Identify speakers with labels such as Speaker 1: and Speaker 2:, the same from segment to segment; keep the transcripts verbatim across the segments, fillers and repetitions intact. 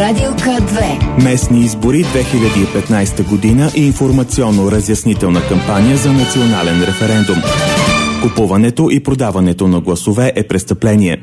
Speaker 1: Радио К две.
Speaker 2: Местни избори две хиляди и петнайсета година и информационно-разяснителна кампания за национален референдум. Купуването и продаването на гласове е престъпление.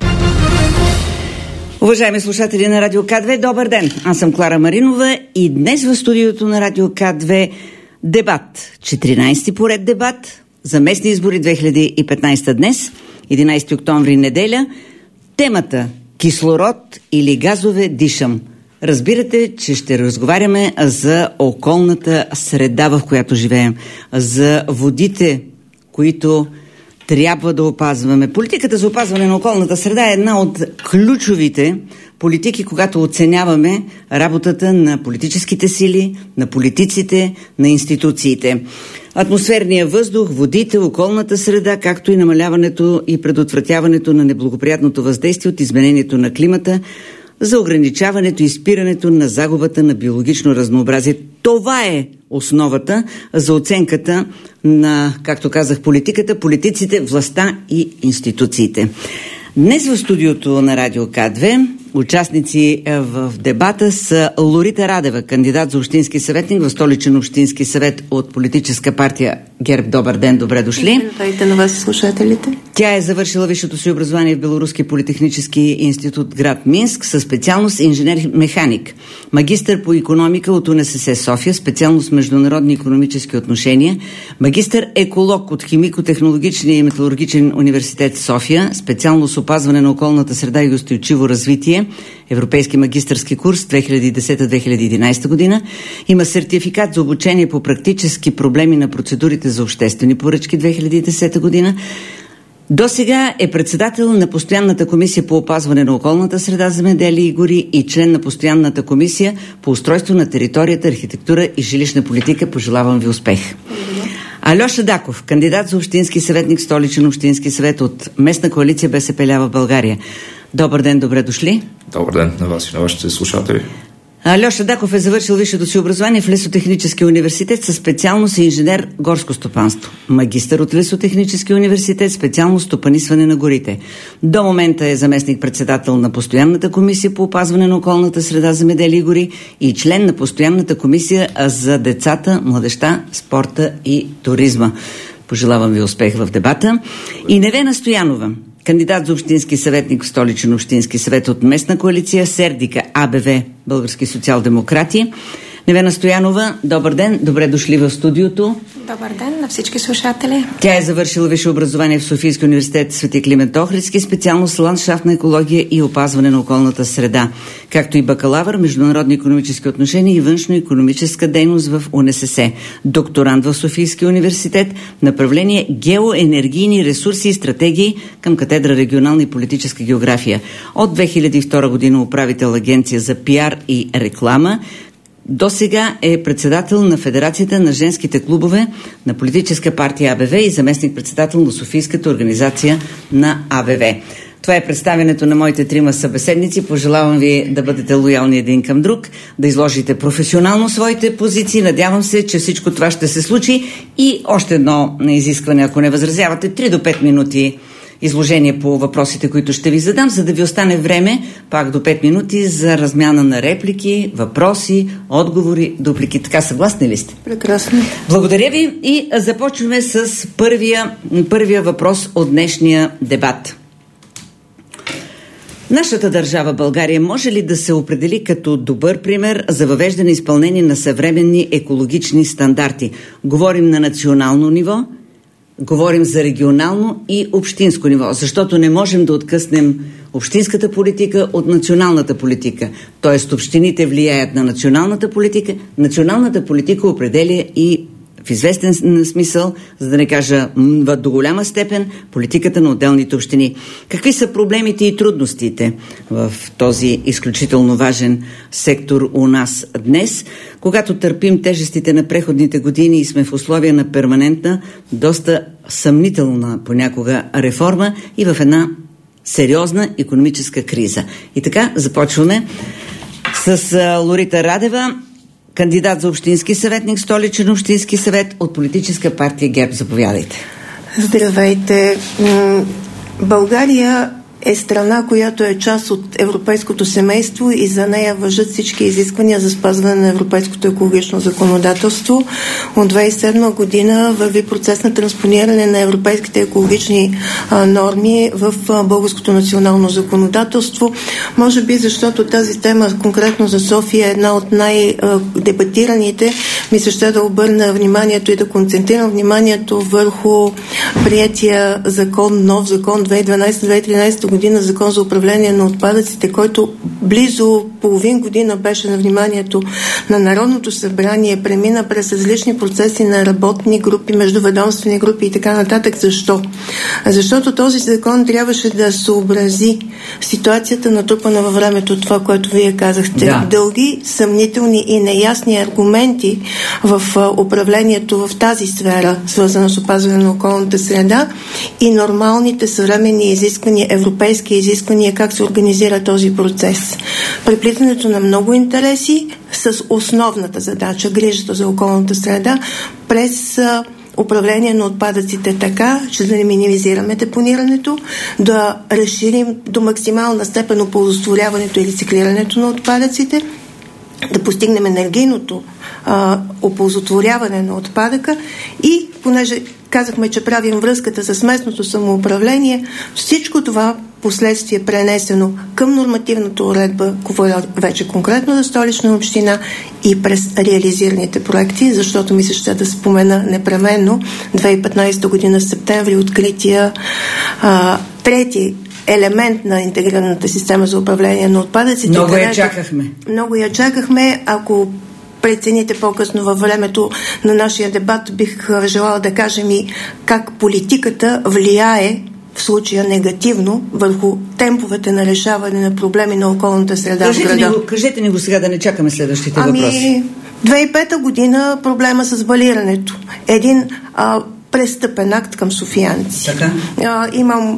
Speaker 3: Уважаеми слушатели на Радио К две, добър ден! Аз съм Клара Маринова и днес в студиото на Радио К две дебат. четиринайсети поред дебат за местни избори две хиляди и петнайсета днес, единайсети октомври, неделя. Темата кислород или газове дишам. Разбирате, че ще разговаряме за околната среда, в която живеем, за водите, които трябва да опазваме. Политиката за опазване на околната среда е една от ключовите политики, когато оценяваме работата на политическите сили, на политиците, на институциите. Атмосферния въздух, водите, околната среда, както и намаляването и предотвратяването на неблагоприятното въздействие от изменението на климата, за ограничаването и спирането на загубата на биологично разнообразие. Това е основата за оценката на, както казах, политиката, политиците, властта и институциите. Днес в студиото на Радио К две участници в дебата са Лорита Радева, кандидат за общински съветник в Столичен общински съвет от политическа партия ГЕРБ. Добър ден, добре дошли.
Speaker 4: Здравейте на вас, слушателите.
Speaker 3: Тя е завършила висшето си образование в Белоруски политехнически институт град Минск със специалност инженер-механик. Магистър по икономика от УНСС София, специалност международни икономически отношения. Магистър еколог от Химико-технологичния и металургичен университет София, специалност опазване на околната среда и устойчиво развитие. Европейски магистърски курс две хиляди и десета - две хиляди и единайсета година. Има сертификат за обучение по практически проблеми на процедурите за обществени поръчки две хиляди и десета година. До сега е председател на Постоянната комисия по опазване на околната среда, земеделие и гори и член на Постоянната комисия по устройство на територията, архитектура и жилищна политика. Пожелавам ви успех. Алеша Даков, кандидат за общински съветник в Столичен общински съвет от местна коалиция БСП лява България. Добър ден, добре дошли.
Speaker 5: Добър ден на вас и на вашите слушатели.
Speaker 3: Алеша Даков е завършил висшето си образование в Лесотехническия университет със специалност инженер горско стопанство. Магистър от Лесотехническия университет, специалност стопанисване на горите. До момента е заместник-председател на Постоянната комисия по опазване на околната среда, земеделие и гори и член на Постоянната комисия за децата, младежта, спорта и туризма. Пожелавам ви успех в дебата. И Невена Стоянова, кандидат за общински съветник в Столичен общински съвет от местна коалиция Сердика АБВ, български социал-демократи. Невена Стоянова, добър ден, добре дошли в студиото.
Speaker 4: Добър ден на всички слушатели.
Speaker 3: Тя е завършила висше образование в Софийския университет Свети Климент Охридски, специалност ландшафтна екология и опазване на околната среда, както и бакалавър международни икономически отношения и външно-икономическа дейност в УНСС. Докторант в Софийския университет, направление геоенергийни ресурси и стратегии към катедра регионална и политическа география. От две хиляди и втора година управител агенция за пиар и реклама. До сега е председател на Федерацията на женските клубове на политическа партия АБВ и заместник-председател на Софийската организация на АБВ. Това е представянето на моите трима събеседници. Пожелавам ви да бъдете лоялни един към друг, да изложите професионално своите позиции. Надявам се, че всичко това ще се случи. И още едно изискване, ако не възразявате, три до пет минути изложение по въпросите, които ще ви задам, за да ви остане време пак до пет минути за размяна на реплики, въпроси, отговори, дуплики. Така съгласни ли сте?
Speaker 4: Прекрасно.
Speaker 3: Благодаря ви и започваме с първия, първия въпрос от днешния дебат. Нашата държава България може ли да се определи като добър пример за въвеждане и изпълнение на съвременни екологични стандарти? Говорим на национално ниво, говорим за регионално и общинско ниво, защото не можем да откъснем общинската политика от националната политика. Тоест общините влияят на националната политика, националната политика определя и в известен смисъл, за да не кажа до голяма степен, политиката на отделните общини. Какви са проблемите и трудностите в този изключително важен сектор у нас днес, когато търпим тежестите на преходните години и сме в условия на перманентна, доста съмнителна понякога реформа и в една сериозна икономическа криза? И така започваме с Лорита Радева, кандидат за общински съветник, Столичен общински съвет от политическа партия ГЕРБ. Заповядайте.
Speaker 4: Здравейте. България
Speaker 1: е страна, която е част от европейското семейство и за нея важат всички изисквания за спазване на европейското екологично законодателство. От две хиляди и седма година върви процес на транспониране на европейските екологични а, норми в а, българското национално законодателство. Може би защото тази тема конкретно за София е една от най-дебатираните, ми се ще да обърна вниманието и да концентрирам вниманието върху приятия закон, нов закон две хиляди и дванадесета - две хиляди и тринадесета година, закон за управление на отпадъците, който близо половин година беше на вниманието на Народното събрание, премина през различни процеси на работни групи, междуведомствени групи и така нататък. Защо? Защото този закон трябваше да съобрази ситуацията натрупана във времето, това, което вие казахте. Да. Дълги, съмнителни и неясни аргументи в управлението в тази сфера, свързана с опазване на околната среда, и нормалните съвременни изисквания, европейски изисквания, как се организира този процес. Преплитането на много интереси с основната задача, грижата за околната среда, през управление на отпадъците така, че да не минимизираме депонирането, да разширим до максимална степен оползотворяването и рециклирането на отпадъците, да постигнем енергийното а, оползотворяване на отпадъка и, понеже казахме, че правим връзката с местното самоуправление, всичко това последствие пренесено към нормативната уредба, говоря вече конкретно за Столична община и през реализираните проекти, защото ми се ще да спомена непременно две хиляди и петнадесета година септември открития а, трети елемент на интегрираната система за управление на отпадъците.
Speaker 3: Много я чакахме.
Speaker 1: Много я чакахме. Ако прецените по-късно във времето на нашия дебат, бих желала да кажем и как политиката влияе в случая негативно върху темповете на решаване на проблеми на околната среда
Speaker 3: кажете
Speaker 1: в града.
Speaker 3: Ни го, кажете ни го сега, да не чакаме следващите
Speaker 1: ами,
Speaker 3: въпроси.
Speaker 1: две хиляди и пета година проблема с балирането. Един а, престъпен акт към софиянци.
Speaker 3: Така?
Speaker 1: А, имам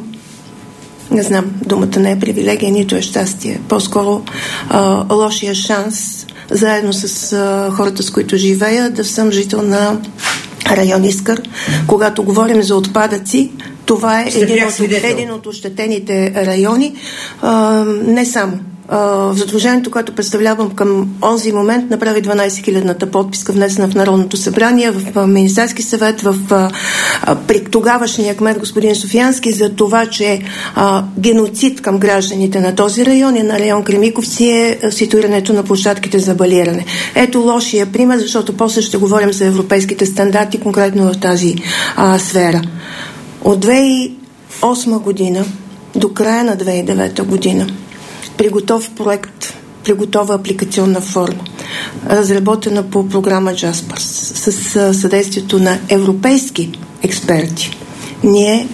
Speaker 1: не знам, думата не е привилегия, нито е щастие. По-скоро а, лошия шанс, заедно с а, хората, с които живея, да съм жител на район Искър. Когато говорим за отпадъци, това е един от, един от ощетените райони. А, не само. В задружението, което представлявам към онзи момент, направи дванадесет хилядната подписка, внесена в Народното събрание, в Министерски съвет, в при тогавашния кмет господин Софиянски, за това, че а, геноцид към гражданите на този район и на район Кремиковци е ситуирането на площадките за балиране. Ето лошия пример, защото после ще говорим за европейските стандарти, конкретно в тази а, сфера. От две хиляди и осма година до края на две хиляди и девета година при готов проект, при готова апликационна форма, разработена по програма Jaspers, с съдействието на европейски експерти. Ние,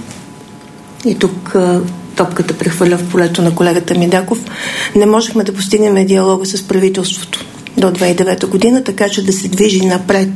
Speaker 1: и тук топката прехвърля в полето на колегата Мидаков, не можехме да постигнем диалога с правителството до две хиляди и девета година, така че да се движи напред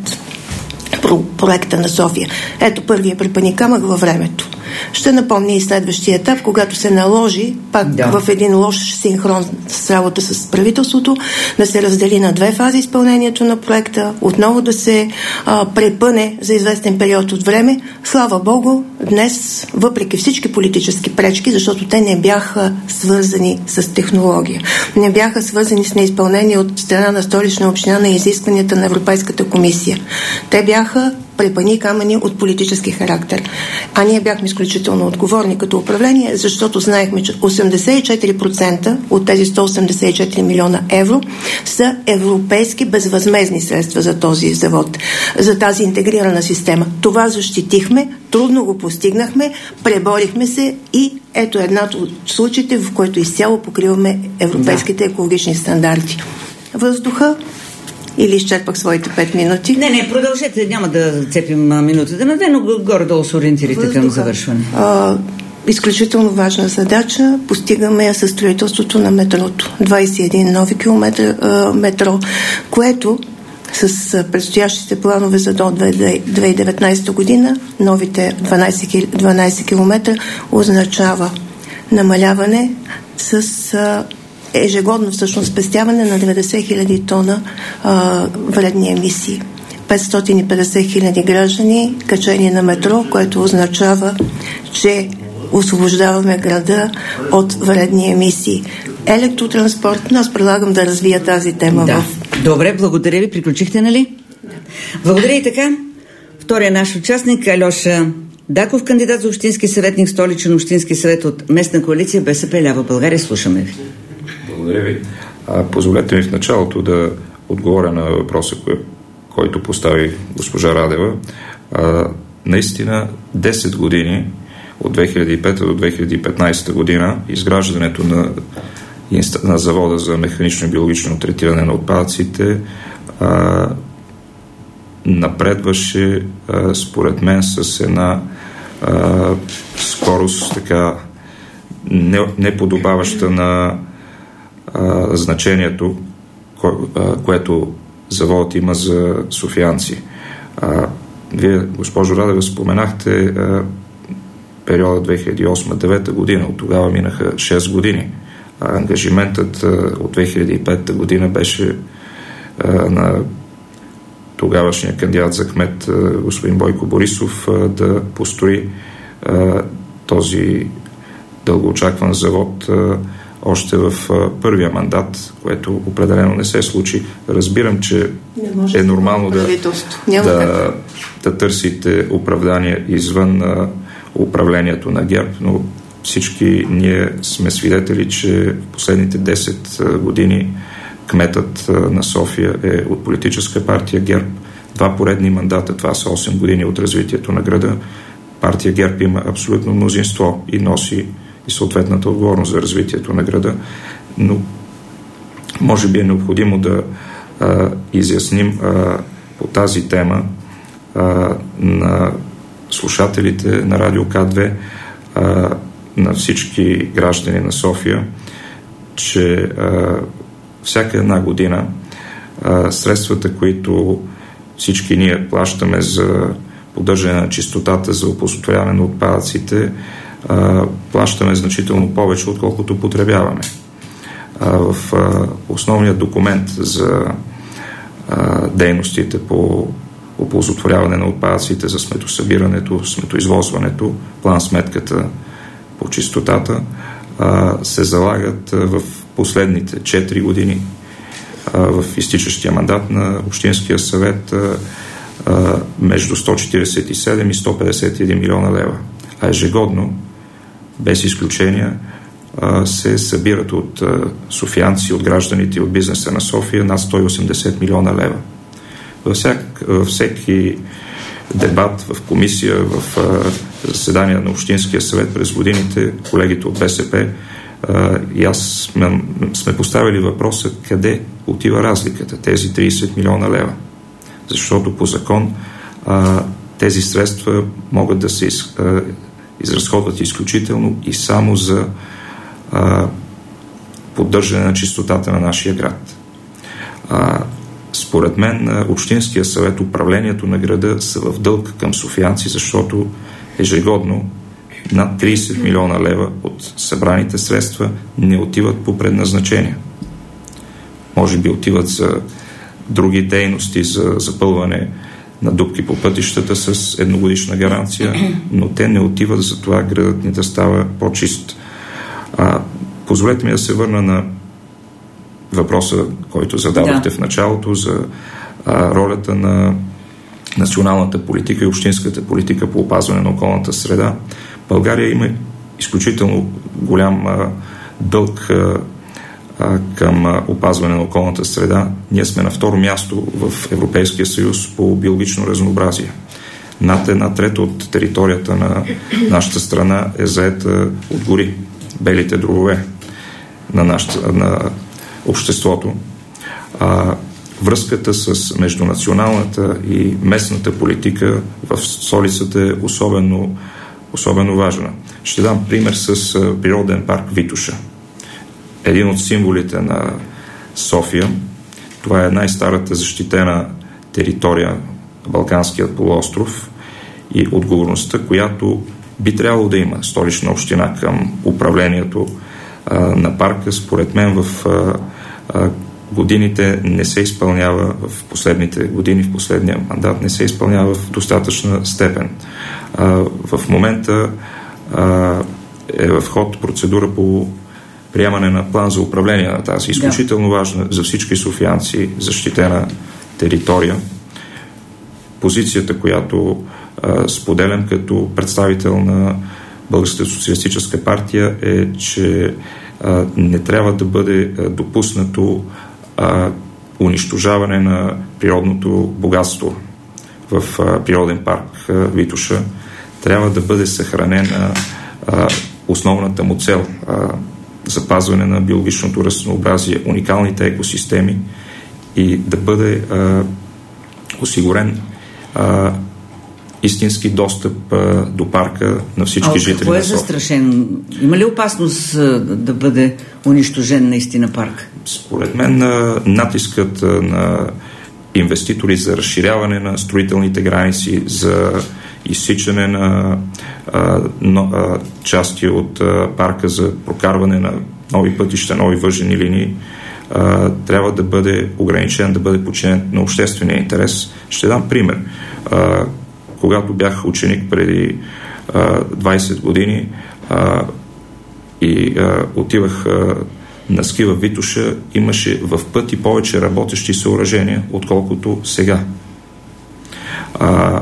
Speaker 1: проекта на София. Ето първия препъни камък във времето. Ще напомня и следващия етап, когато се наложи, пак да. в един лош синхрон с работа с правителството, да се раздели на две фази изпълнението на проекта, отново да се а, препъне за известен период от време. Слава Богу, днес, въпреки всички политически пречки, защото те не бяха свързани с технология, не бяха свързани с неизпълнение от страна на Столична община на изискванията на Европейската комисия. Те бяха препъни камъни от политически характер. А ние бяхме изключително отговорни като управление, защото знаехме, че осемдесет и четири процента от тези сто осемдесет и четири милиона евро са европейски безвъзмездни средства за този завод, за тази интегрирана система. Това защитихме, трудно го постигнахме, преборихме се и ето една от случаите, в който изцяло покриваме европейските екологични стандарти. Въздуха. Или изчерпах своите пет минути?
Speaker 3: Не, не, продължете, няма да цепим минутата на две, но горе-долу се ориентирайте Въздуха. към завършване. А,
Speaker 1: изключително важна задача. Постигаме я със строителството на метрото. двадесет и един нови километра а, метро, което с предстоящите планове за до две хиляди и деветнадесета година, новите дванадесет километра, означава намаляване с а, ежегодно всъщност спестяване на деветдесет хиляди тона а, вредни емисии. петстотин и петдесет хиляди граждани качени на метро, което означава, че освобождаваме града от вредни емисии. Електротранспорт, аз предлагам да развия тази тема.
Speaker 3: Да.
Speaker 1: В...
Speaker 3: Добре, благодаря ви. Приключихте, нали? Да. Благодаря и така. Втория наш участник, Алеша Даков, кандидат за общински съветник, столичен общински съвет от местна коалиция БСП Лява България. Слушаме ви.
Speaker 5: Благодаря ви. А, позволете ми в началото да отговоря на въпроса, кой, който постави госпожа Радева. А, наистина десет години от две хиляди и пета до две хиляди и петнадесета година изграждането на, на завода за механично и биологично третиране на отпадъците а, напредваше а, според мен с една а, скорост така не, не подобаваща на а, значението, ко, а, което заводът има за софиянци. А, вие, госпожо Радева, споменахте а, периода две хиляди и осма до две хиляди и девета година. От тогава минаха шест години. А ангажиментът а, от две хиляди и пета година беше а, на тогавашния кандидат за кмет господин Бойко Борисов да построи а, този дългоочакван завод а, още в а, първия мандат, което определено не се случи. Разбирам, че е нормално да, да, да търсите оправдания извън а, управлението на ГЕРБ, но всички ние сме свидетели, че в последните десет години кметът на София е от политическа партия ГЕРБ. Два поредни мандата, това са осем години от развитието на града. Партия ГЕРБ има абсолютно мнозинство и носи и съответната отговорност за развитието на града. Но може би е необходимо да а, изясним а, по тази тема а, на слушателите на Радио К две, а, на всички граждани на София, че а, всяка една година а, средствата, които всички ние плащаме за поддържане на чистотата, за оползотворяване на отпадъците, а, плащаме значително повече, отколкото потребяваме. А, в а, основния документ за а, дейностите по оползотворяване на отпадъците, за сметосъбирането, сметоизвозването, план-сметката по чистотата, а, се залагат а, в последните четири години а, в изтичащия мандат на Общинския съвет а, а, между сто четиридесет и седем и сто петдесет и един милиона лева. А ежегодно, без изключения, а, се събират от а, софиянци, от гражданите и от бизнеса на София над сто и осемдесет милиона лева. Във, всяк, във всеки дебат в комисия, в а, заседания на Общинския съвет през годините, колегите от БСП а, и аз сме, сме поставили въпроса къде отива разликата, тези тридесет милиона лева. Защото по закон а, тези средства могат да се из, а, изразходват изключително и само за а, поддържане на чистотата на нашия град. А, Според мен, Общинския съвет, управлението на града са в дълг към софиянци, защото ежегодно над тридесет милиона лева от събраните средства не отиват по предназначение. Може би отиват за други дейности, за запълване на дупки по пътищата с едногодишна гаранция, но те не отиват за това градът ни да става по-чист. А, позволете ми да се върна на въпроса, който зададохте да. в началото за а, ролята на националната политика и общинската политика по опазване на околната среда. България има изключително голям а, дълг а, а, към а, опазване на околната среда. Ние сме на второ място в Европейския съюз по биологично разнообразие. Над една трета от територията на нашата страна е заета от гори, белите дробове на нашата на обществото. А, връзката с междунационалната и местната политика в столицата е особено, особено важна. Ще дам пример с а, природен парк Витоша. Един от символите на София. Това е най-старата защитена територия на Балканският полуостров и отговорността, която би трябвало да има Столична община към управлението а, на парка, според мен в а, а, годините не се изпълнява, в последните години, в последния мандат не се изпълнява в достатъчна степен. А, в момента а, е в ход процедура по приемане на план за управление на тази изключително важна за всички софиянци защитена територия. Позицията, която а, споделям като представител на Българската социалистическа партия е, че а, не трябва да бъде а, допуснато а, унищожаване на природното богатство в а, природен парк а, Витоша. Трябва да бъде съхранена а, основната му цел а, запазване на биологичното разнообразие, уникалните екосистеми и да бъде а, осигурен а, истински достъп а, до парка на всички
Speaker 3: а,
Speaker 5: жители на София.
Speaker 3: Какво е застрашено? Има ли опасност а, да бъде унищожен наистина парк?
Speaker 5: Според мен а, натискът а, на инвеститори за разширяване на строителните граници, за изсичане на а, но, а, части от а, парка за прокарване на нови пътища, нови въжени линии, а, трябва да бъде ограничен, да бъде подчинен на обществения интерес. Ще дам пример. А, когато бях ученик преди а, двайсет години а, и а, отивах а, на ски във Витоша, имаше в пъти повече работещи съоръжения, отколкото сега. А,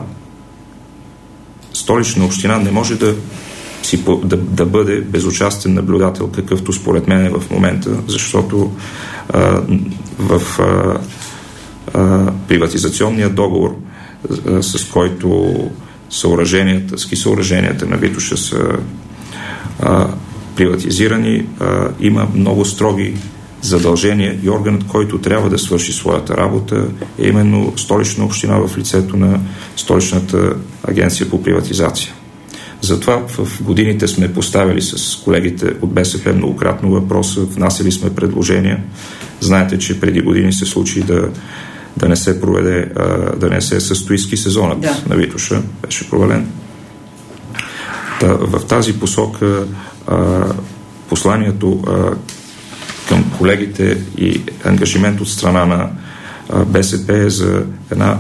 Speaker 5: Столична община не може да, си, да, да бъде безучастен наблюдател, какъвто според мен е в момента, защото а, в а, а, приватизационния договор, а, с който съоръженията, ски съоръженията на Витоша са а, приватизирани, а, има много строги задължения и органът, който трябва да свърши своята работа, е именно Столична община в лицето на Столичната агенция по приватизация. Затова в годините сме поставили с колегите от БСП многократно въпроса, внасяли сме предложения. Знаете, че преди години се случи да, да не се проведе, да не се състои ски сезонът да. на Витоша, беше провален. Та, в тази посока посланието към колегите и ангажимент от страна на БСП е за една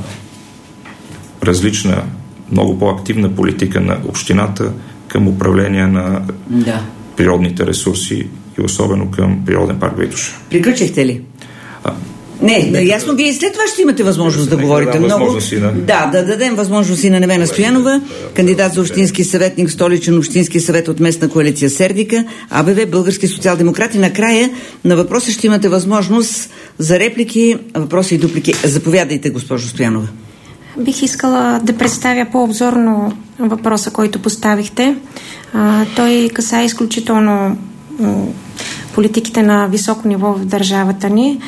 Speaker 5: различна, много по-активна политика на общината към управление на да. природните ресурси и особено към природен парк Витоша.
Speaker 3: Приключихте ли? А, не, не, ясно, вие след това ще имате възможност да, да говорите да много. На... Да, да дадем възможност и на Невена Стоянова, кандидат за общински съветник, Столичен общински съвет от местна коалиция Сердика, АБВ, Български социал-демократи. Накрая на въпроса ще имате възможност за реплики, въпроси и дуплики. Заповядайте, госпожо Стоянова.
Speaker 4: Бих искала да представя по-обзорно въпроса, който поставихте. А, той касае изключително политиките на високо ниво в държавата ни.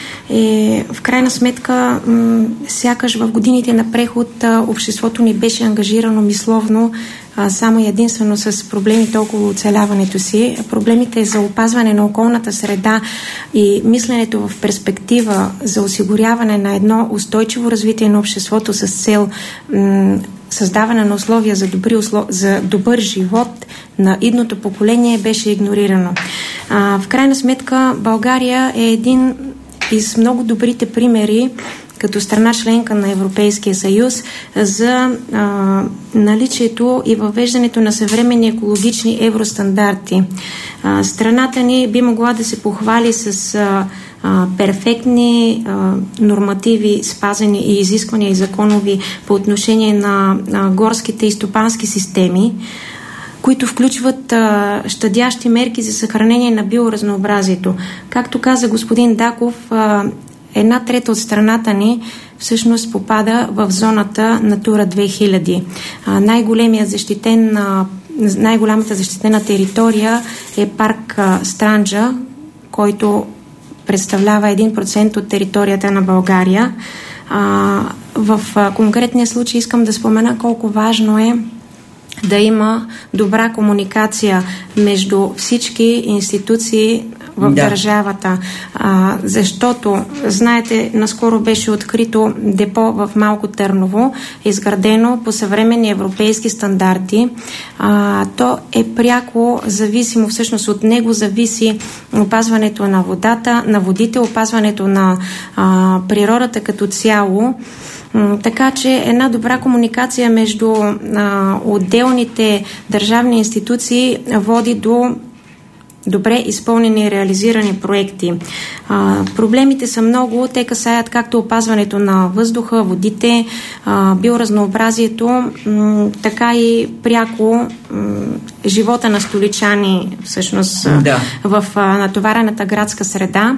Speaker 4: И в крайна сметка, м- сякаш в годините на преход а, обществото ни беше ангажирано мисловно а, само и единствено с проблемите около оцеляването си. Проблемите за опазване на околната среда и мисленето в перспектива за осигуряване на едно устойчиво развитие на обществото с цел м- създаване на условия за, добри услов... за добър живот на идното поколение беше игнорирано. А, в крайна сметка България е един из много добрите примери като страна членка на Европейския съюз за а, наличието и въвеждането на съвременни екологични евростандарти. А, страната ни би могла да се похвали с а, а, перфектни а, нормативи, спазени и изисквания и законови по отношение на а, горските и стопански системи, които включват а, щадящи мерки за съхранение на биоразнообразието. Както каза господин Даков, а, една трета от страната ни всъщност попада в зоната Натура две хиляди. А, най-големият защитен, а, най-голямата защитена територия е парк а, Странджа, който представлява един процент от територията на България. А, в а, конкретния случай искам да спомена колко важно е да има добра комуникация между всички институции в да. държавата. А, защото, знаете, наскоро беше открито депо в Малко Търново, изградено по съвременни европейски стандарти. А, то е пряко зависимо, всъщност от него зависи опазването на водата, на водите, опазването на а, природата като цяло. Така че една добра комуникация между а, отделните държавни институции води до добре изпълнени и реализирани проекти. А, проблемите са много. Те касаят както опазването на въздуха, водите, а, биоразнообразието, м, така и пряко м, живота на столичани всъщност да. в а, натоварената градска среда.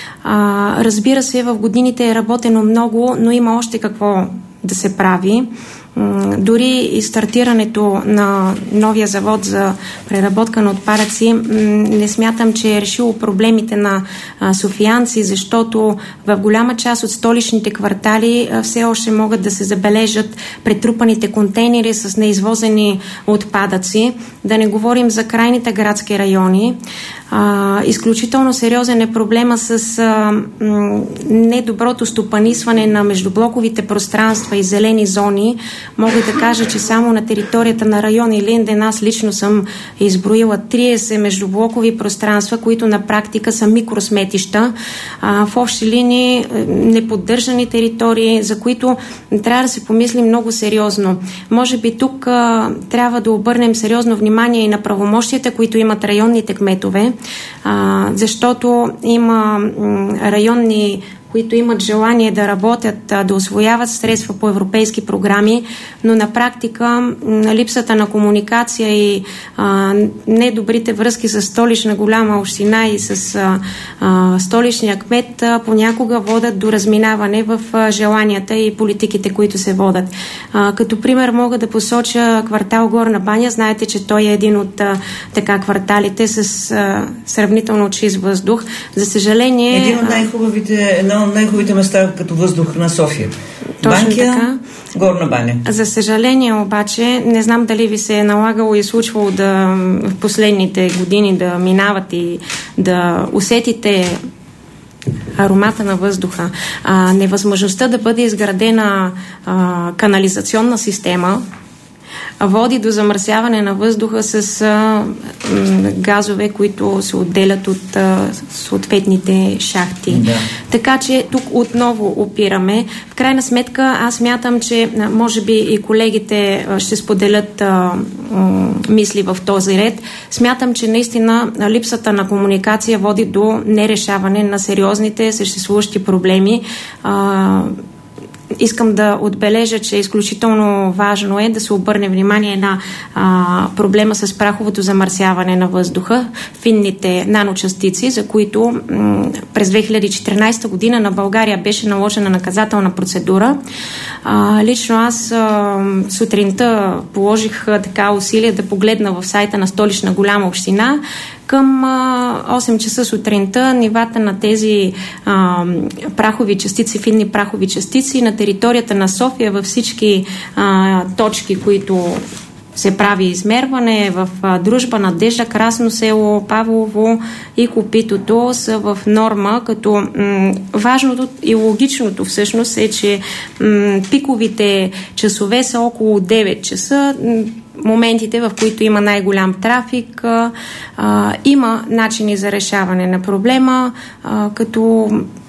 Speaker 4: А, разбира се, в годините е работено много, но има още какво да се прави. Дори и стартирането на новия завод за преработка на отпадъци не смятам, че е решило проблемите на софиянци, защото в голяма част от столичните квартали все още могат да се забележат претрупаните контейнери с неизвозени отпадъци. Да не говорим за крайните градски райони. А, изключително сериозен е проблема с а, м, недоброто стопанисване на междублоковите пространства и зелени зони. Мога да кажа, че само на територията на район Илинден аз лично съм изброила трийсет междублокови пространства, които на практика са микросметища. А, в общи линии неподдържани територии, за които трябва да се помисли много сериозно. Може би тук а, трябва да обърнем сериозно внимание и на правомощията, които имат районните кметове, А, защото има м, районни, които имат желание да работят, а, да усвояват средства по европейски програми, но на практика м, липсата на комуникация и а, недобрите връзки с столична голяма община и с а, а, столичния кмет а, понякога водят до разминаване в а, желанията и политиките, които се водят. А, като пример мога да посоча квартал Горна баня. Знаете, че той е един от а, така кварталите с а, сравнително чист въздух. За съжаление...
Speaker 3: Един от най-хубавите, едно от най-хубавите места като въздух на София.
Speaker 4: Точно
Speaker 3: Банкия,
Speaker 4: така.
Speaker 3: Горна баня.
Speaker 4: За съжаление обаче, не знам дали ви се е налагало и случвало да в последните години да минават и да усетите аромата на въздуха. А, невъзможността да бъде изградена а, канализационна система води до замърсяване на въздуха с а, м, газове, които се отделят от а, съответните шахти. Да. Така че тук отново опираме. В крайна сметка аз мятам, че може би и колегите а, ще споделят а, м, мисли в този ред. Смятам, че наистина липсата на комуникация води до нерешаване на сериозните съществуващи проблеми. А, Искам да отбележа, че изключително важно е да се обърне внимание на а, проблема с праховото замърсяване на въздуха, финните наночастици, за които м- през две хиляди и четиринадесета година на България беше наложена наказателна процедура. А, лично аз а, сутринта положих а, така усилия да погледна в сайта на Столична голяма община. Към а, осем часа сутринта нивата на тези а, прахови частици, финни прахови частици на територията на София във всички а, точки, които се прави измерване в а, Дружба, Надежда, Красно село, Павлово и Копитото са в норма, като м- важното и логичното всъщност е, че м- пиковите часове са около девет часа, м- моментите, в които има най-голям трафик. А, а, има начини за решаване на проблема, а, като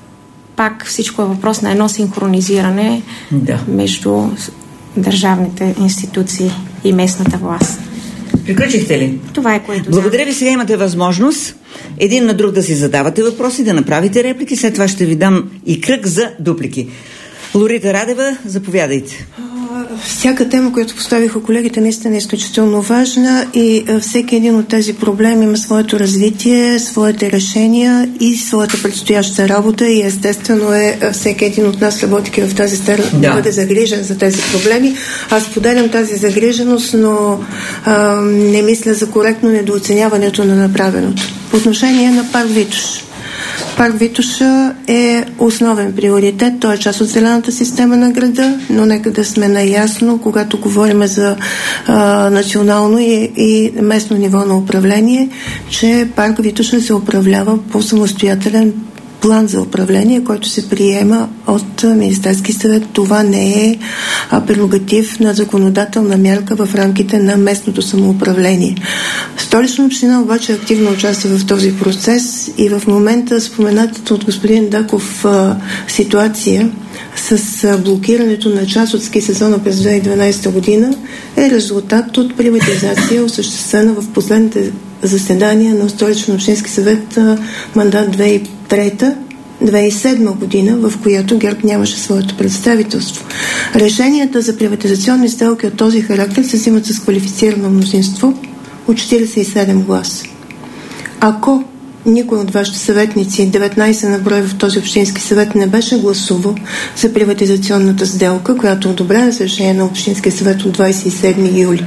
Speaker 4: пак всичко е въпрос на едно синхронизиране да. между държавните институции и местната власт.
Speaker 3: Приключихте ли?
Speaker 4: Това е което.
Speaker 3: Благодаря ви. Сега имате възможност един на друг да си задавате въпроси, да направите реплики. След това ще ви дам и кръг за дуплики. Лорита Радева, заповядайте.
Speaker 1: Всяка тема, която поставиха колегите, наистина е изключително важна и всеки един от тези проблеми има своето развитие, своите решения и своята предстояща работа и естествено е всеки един от нас, работейки в тази сфера, да. да бъде загрижен за тези проблеми. Аз поделям тази загриженост, но а, не мисля за коректно недооценяването на направеното. По отношение на парк Витоша. Парк Витоша е основен приоритет. Той е част от зелената система на града, но нека да сме наясно, когато говорим за а, национално и, и местно ниво на управление, че парк Витоша се управлява по самостоятелен план за управление, който се приема от Министерски съвет. Това не е а, прерогатив на законодателна мярка в рамките на местното самоуправление. Столична община обаче активно участва в този процес и в момента споменатата от господин Даков а, ситуация с блокирането на част от ски сезона през две хиляди и дванадесета година е резултат от приватизация, осъществена в последните заседания на Столичен общински съвет мандат две хиляди и трета две хиляди и седма година, в която ГЕРБ нямаше своето представителство. Решенията за приватизационни сделки от този характер се взимат с квалифицирано мнозинство от четиридесет и седем гласа. Ако никой от вашите съветници, деветнадесет на брой в този общински съвет, не беше гласувал за приватизационната сделка, която е одобрена с решение на Общинския съвет от двадесет и седми юли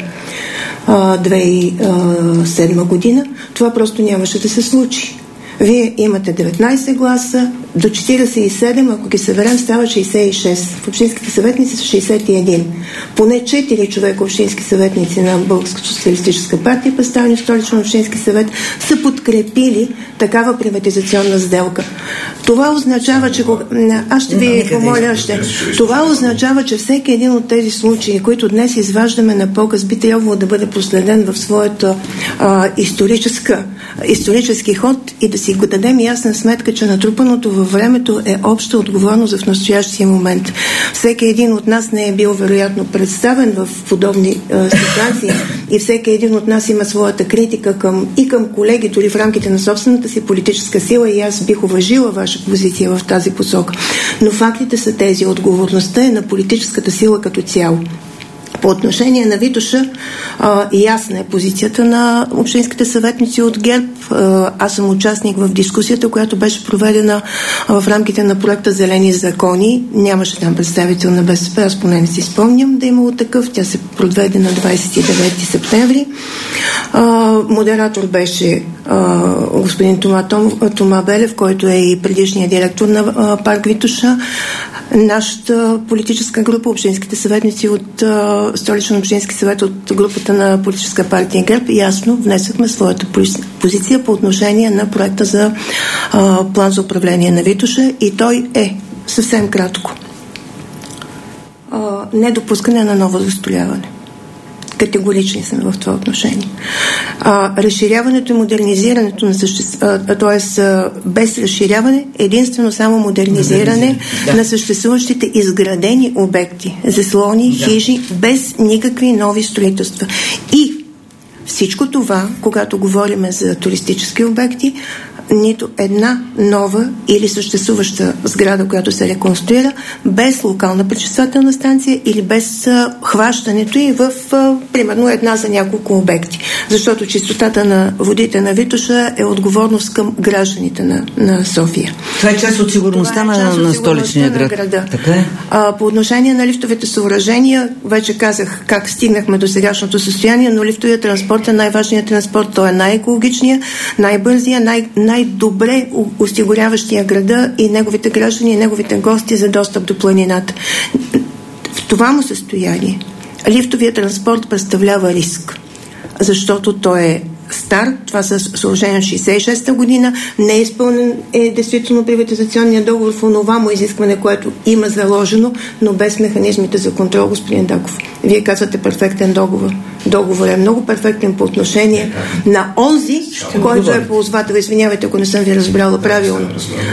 Speaker 1: две хиляди и седма година, това просто нямаше да се случи. Вие имате деветнадесет гласа, до четиридесет и седем, ако ги съберем, става шейсет и шест. В общинските съветници са шейсет и един. Поне четири човека общински съветници на Българската социалистическа партия, представени в Столичен общински съвет, са подкрепили такава приватизационна сделка. Това означава, че... Аз ще ви помоля още. Това означава, че всеки един от тези случаи, които днес изваждаме на показ, би трябвало да бъде проследен в своята а, историческа, исторически ход и да си го дадем ясна сметка, че натрупаното във времето е обща отговорност в настоящия момент. Всеки един от нас не е бил вероятно представен в подобни а, ситуации и всеки един от нас има своята критика към, и към колеги, дори в рамките на собствената си политическа сила, и аз бих уважила ваша позиция в тази посока. Но фактите са тези. Отговорността е на политическата сила като цяло. По отношение на Витоша, а, ясна е позицията на общинските съветници от ГЕРБ. А, аз съм участник в дискусията, която беше проведена а, в рамките на проекта Зелени закони. Нямаше там представител на БСП, аз поне не си спомням да е имало такъв. Тя се проведе на двадесет и девети септември. А, модератор беше а, господин Тома, Том, Тома Белев, който е и предишният директор на а, парк Витоша. Нашата политическа група, общинските съветници от а, Столичен общински съвет от групата на политическа партия ГЕРБ, ясно внесахме своята позиция по отношение на проекта за а, план за управление на Витоша, и той е съвсем кратко. А, недопускане на ново застрояване. Категорични сме в това отношение. А, разширяването и модернизирането на съществуващите, т.е. без разширяване, единствено само модернизиране да. на съществуващите изградени обекти, заслони, да. хижи, без никакви нови строителства. И всичко това, когато говорим за туристически обекти, нито една нова или съществуваща сграда, която се реконструира, без локална пречиствателна станция или без а, хващането и в а, примерно една за няколко обекти. Защото чистотата на водите на Витоша е отговорност към гражданите на, на София.
Speaker 3: Това е част от сигурността, на, част от на столичния град. града. Така е.
Speaker 1: А, по отношение на лифтовите съоръжения, вече казах как стигнахме до сегашното състояние, но лифтовият транспорт е най-важният транспорт. Той е най-екологичният, най-бързия, най- най-добре осигуряващия града и неговите граждани и неговите гости за достъп до планината. В това му състояние лифтовият транспорт представлява риск, защото той е стар, това са съоръжения от шейсет и шеста година, не е изпълнен е действително приватизационния договор в онова му изискване, което има заложено, но без механизмите за контрол, господин Даков. Вие казвате перфектен договор. Договор е много перфектен по отношение на онзи, който е ползвател. Извинявайте, ако не съм ви разбрала правилно.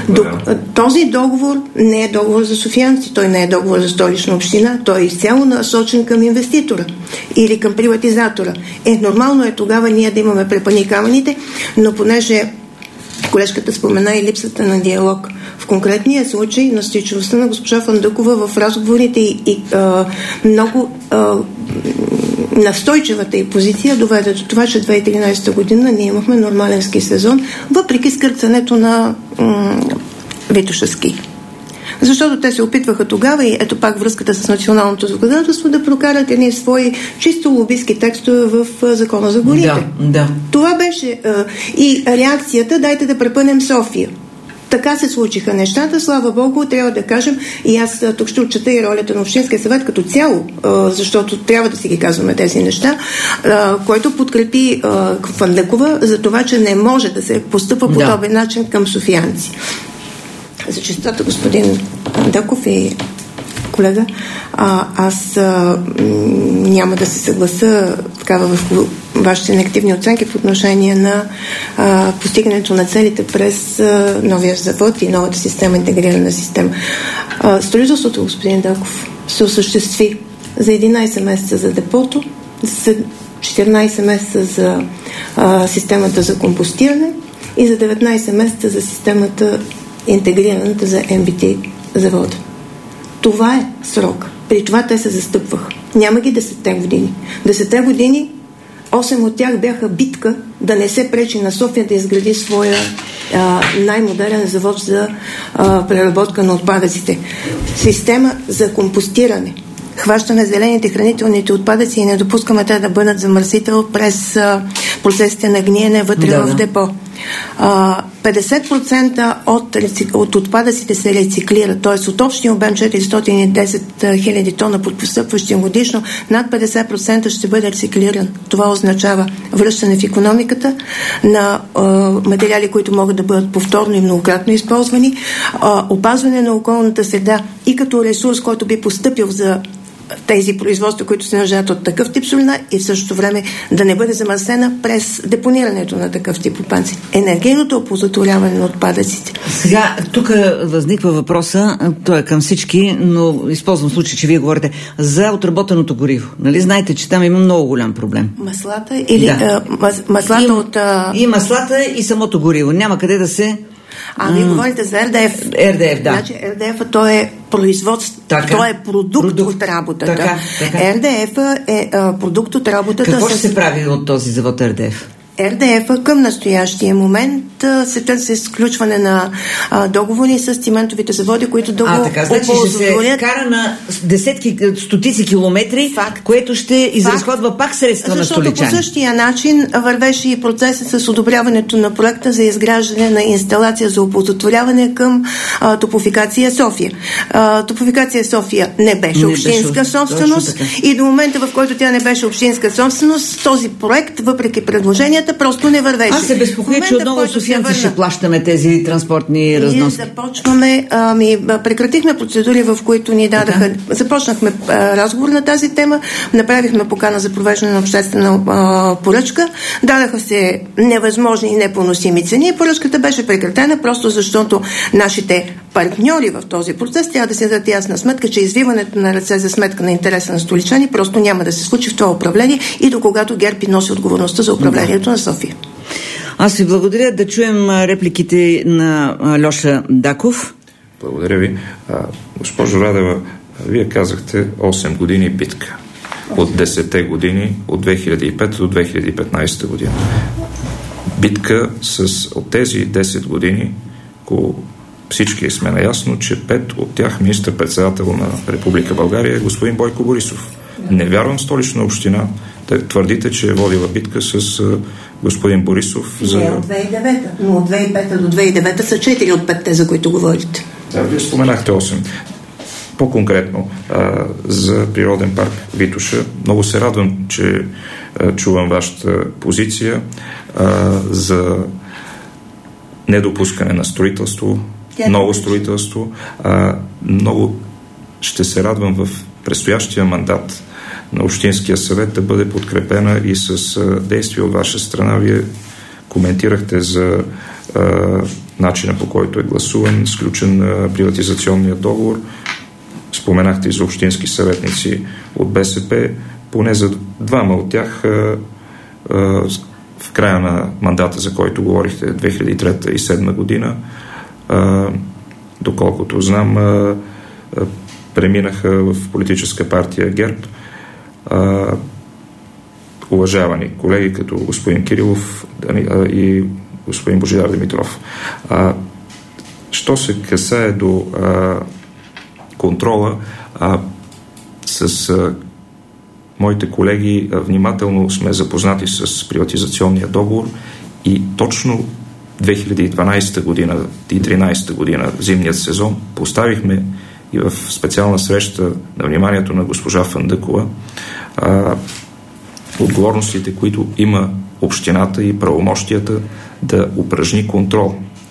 Speaker 1: Този договор не е договор за софиянци, той не е договор за Столична община, той е изцяло насочен към инвеститора или към приватизатора. Е, нормално е тогава ние да имаме препъни камъните, но понеже колежката спомена и липсата на диалог. В конкретния случай настойчивостта на госпожа Фандъкова в разговорите и, и а, много а, настойчивата и позиция доведе до това, че две хиляди и тринадесета година ние имахме нормален ски сезон, въпреки скърцането на м- Витоша ски. Защото те се опитваха тогава, и ето пак връзката с националното законодателство, да прокарат едни свои чисто лобистки текстове в Закона за горите.
Speaker 3: Да, да.
Speaker 1: Това беше а, и реакцията: дайте да препънем София. Така се случиха нещата, слава Богу, трябва да кажем, и аз тук ще отчета и ролята на Общинския съвет като цяло, защото трябва да си ги казваме тези неща, който подкрепи Фандъкова за това, че не може да се постъпва по подобен да. начин към софиянци. За честотата, господин Дъков и колега, а, аз а, няма да се съгласа такава в вашите негативни оценки по отношение на а, постигането на целите през а, новия завод и новата система, интегрирана система. А, строителството, господин Даков, се осъществи за единайсет месеца за депото, за четиринайсет месеца за а, системата за компостиране и за деветнайсет месеца за системата интегрираната за Ем Би Ти завода. Това е срок. При това те се застъпваха. Няма ги десетте години. Десетте години, осем от тях бяха битка да не се пречи на София да изгради своя а, най-модерен завод за а, преработка на отпадъците. Система за компостиране. Хващаме зелените хранителните отпадъци и не допускаме те да бъдат замърсител през а, процесите на гниене вътре да, в депо. А, петдесет процента от, от отпадъците се рециклират, т.е. от общия обем четиристотин и десет хиляди тона под постъпващия годишно, над петдесет процента ще бъде рециклиран. Това означава връщане в икономиката на а, материали, които могат да бъдат повторно и многократно използвани, а, опазване на околната среда и като ресурс, който би постъпил за тези производства, които се нуждаят от такъв тип сурна и в същото време да не бъде замърсена през депонирането на такъв тип отпадъци. Енергийното оползотворяване на отпадъците.
Speaker 3: Сега, тук възниква въпроса, той е към всички, но използвам случай, че вие говорите за отработеното гориво. Нали знаете, че там има много голям проблем?
Speaker 1: Маслата или
Speaker 3: да.
Speaker 1: а, мас, маслата
Speaker 3: и,
Speaker 1: от... А...
Speaker 3: И маслата, и самото гориво. Няма къде да се...
Speaker 1: А, вие м- говорите за Ер Де Еф.
Speaker 3: Ер Де Еф, да.
Speaker 1: Значи Ер Де Еф, то е производство,
Speaker 3: така,
Speaker 1: то е продукт, продукт от работата.
Speaker 3: Така, така.
Speaker 1: Ер Де Еф е а, продукт от работата.
Speaker 3: Какво
Speaker 1: с...
Speaker 3: ще се прави от този завод Ер Де Еф?
Speaker 1: Ер Де Еф към настоящия момент а, се търси сключване на а, договори с циментовите заводи, които да
Speaker 3: а,
Speaker 1: го
Speaker 3: така, значи ще се кара на десетки, стотици километри, факт, което ще изразходва факт, пак средства на столичани.
Speaker 1: Защото по същия начин вървеше и процесът с одобряването на проекта за изграждане на инсталация за оползотворяване към а, Топлофикация София. А, Топлофикация София не беше не общинска беше, собственост и до момента, в който тя не беше общинска собственост, този проект, въпреки предложенията, просто не вървеше.
Speaker 3: Аз се безпокоя, че отново софиянци ще плащаме тези транспортни разноски.
Speaker 1: Ние започваме, ами, прекратихме процедури, в които ни дадаха, да. започнахме а, разговор на тази тема, направихме покана за провеждане на обществена а, поръчка, дадаха се невъзможни и непоносими цени. Поръчката беше прекратена, просто защото нашите партньори в този процес трябва да се дадат ясна сметка, че извиването на ръце за сметка на интереса на столичани просто няма да се случи в това управление и до когато ГЕРБ и носи отговорността за управлението на София.
Speaker 3: Аз ви благодаря. Да чуем репликите на Льоша Даков.
Speaker 5: Благодаря ви. А, госпожо Радева, вие казахте осем години битка. От десетте години, от две хиляди и пета до две хиляди и петнайсета година. Битка с от тези десет години, ко всички сме наясно, че пет от тях министър-председател на Република България е господин Бойко Борисов. Не вярвам Столична община да твърдите, че е водила битка с uh, господин Борисов за...
Speaker 1: Не, от две хиляди и девета, но от две хиляди и пета до две хиляди и девета са четири от петте, за които говорите.
Speaker 5: Да, вие споменахте осем. По-конкретно а, за природен парк Витоша. Много се радвам, че а, чувам вашата позиция а, за недопускане на строителство, Тя ново строителство. А, много ще се радвам в предстоящия мандат на Общинския съвет да бъде подкрепена и с а, действия от ваша страна. Вие коментирахте за а, начина, по който е гласуван, сключен а, приватизационния договор. Споменахте и за общински съветници от Бе Се Пе. Поне за двама от тях а, а, в края на мандата, за който говорихте, две хиляди и трета и две хиляди и седма година, а, доколкото знам, а, а, преминаха в политическа партия ГЕРБ. А, уважавани колеги като господин Кирилов и господин Божидар Димитров. А, що се касае до а, контрола, а, с а, моите колеги а, внимателно сме запознати с приватизационния договор и точно две хиляди и дванайсета година и две хиляди и тринайсета година, зимният сезон, поставихме и в специална среща на вниманието на госпожа Фандъкова а, отговорностите, които има общината и правомощията да упражни контрол.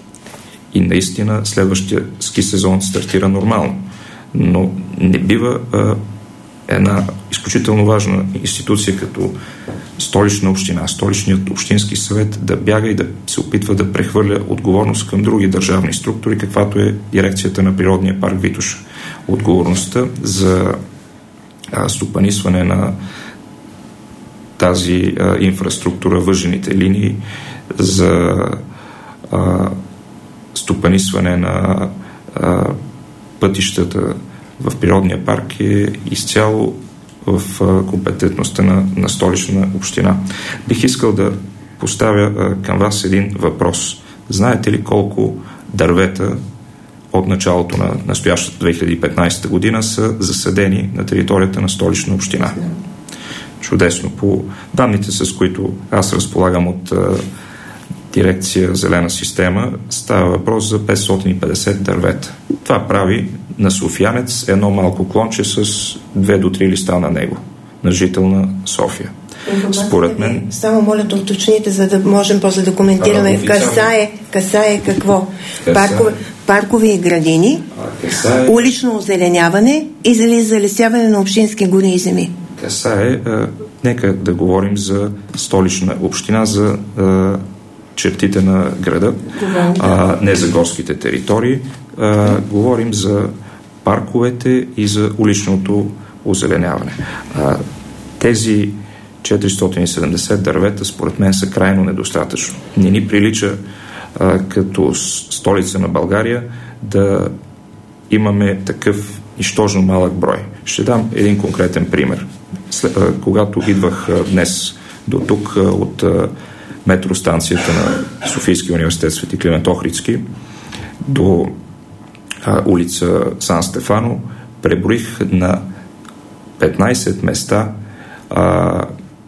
Speaker 5: И наистина следващия ски сезон стартира нормално. Но не бива а, една изключително важна институция като Столична община, Столичният общински съвет да бяга и да се опитва да прехвърля отговорност към други държавни структури, каквато е дирекцията на природния парк Витоша. отговорността за а, стопанисване на тази а, инфраструктура, въжените линии, за а, стопанисване на а, пътищата в природния парк е изцяло в а, компетентността на, на Столична община. Бих искал да поставя а, към вас един въпрос. Знаете ли колко дървета от началото на настоящата две хиляди и петнадесета година са засадени на територията на Столична община? Чудесно. По данните, с които аз разполагам от а, дирекция Зелена система, става въпрос за петстотин и петдесет дървета. Това прави на софиянец едно малко клонче с две до три листа на него, на жител на София. Според мен...
Speaker 1: Само моля да уточните, за да можем после да коментираме. А, касае, касае какво? Касае. Паркове, паркови и градини, касае... улично озеленяване и залесяване на общински гори и земи.
Speaker 5: Касае, а, нека да говорим за Столична община, за а, чертите на града, а, не за горските територии. А, говорим за парковете и за уличното озеленяване. А, тези четиристотин и седемдесет дървета според мен са крайно недостатъчно. Не ни прилича а, като столица на България да имаме такъв нищожно малък брой. Ще дам един конкретен пример. След, а, когато идвах а, днес до тук а, от а, метростанцията на Софийския университет Свети Климент Охридски до а, улица Сан Стефано, преброих на петнадесет места а,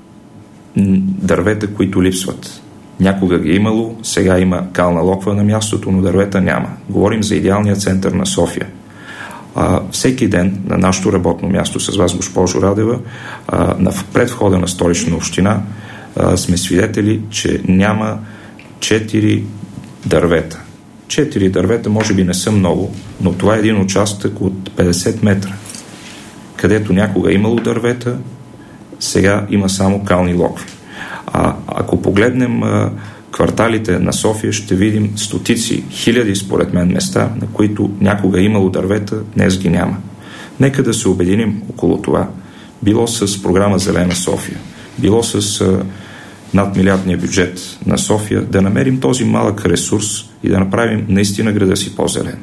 Speaker 5: дървета, които липсват. Някога ги е имало, сега има кална локва на мястото, но дървета няма. Говорим за идеалния център на София. А, всеки ден на нашето работно място с вас, госпожо Радева, а, на предвхода на Столична община а, сме свидетели, че няма четири дървета. Четири дървета може би не са много, но това е един участък от петдесет метра, където някога е имало дървета, сега има само кални локви. А ако погледнем а, кварталите на София, ще видим стотици, хиляди според мен места, на които някога е имало дървета, днес ги няма. Нека да се обединим около това. Било с програма Зелена София, било с а, надмилиардния бюджет на София, да намерим този малък ресурс и да направим наистина града си по-зелен.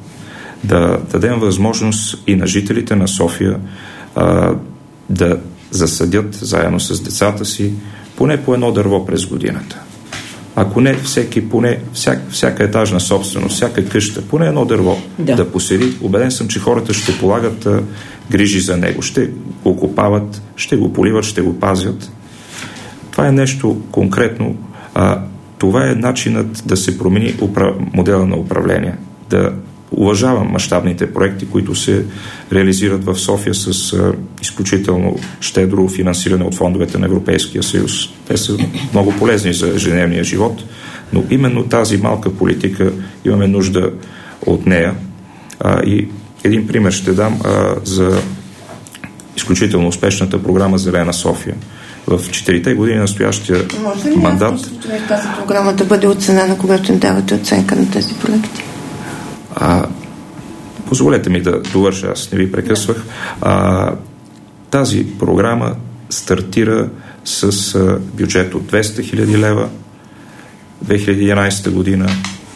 Speaker 5: Да дадем възможност и на жителите на София а, да засадят заедно с децата си поне по едно дърво през годината. Ако не всеки, поне всяка, всяка етажна собственост, всяка къща, поне едно дърво да, да посади, убеден съм, че хората ще полагат а, грижи за него. Ще го копават, ще го поливат, ще го пазят. Това е нещо конкретно. А, това е начинът да се промени упра... модела на управление. Да уважавам мащабните проекти, които се реализират в София с а, изключително щедро финансиране от фондовете на Европейския съюз. Те са много полезни за ежедневния живот, но именно тази малка политика имаме нужда от нея. А, и един пример ще дам а, за изключително успешната програма Зелена София. В четирите години настоящия
Speaker 1: може ли
Speaker 5: мандат...
Speaker 1: Може ли тази програма да бъде оценена, когато им давате оценка на тези проекти?
Speaker 5: А, позволете ми да довърша, аз не ви прекъсвах. А, тази програма стартира с а, бюджет от двеста хиляди лева две хиляди и единадесета година.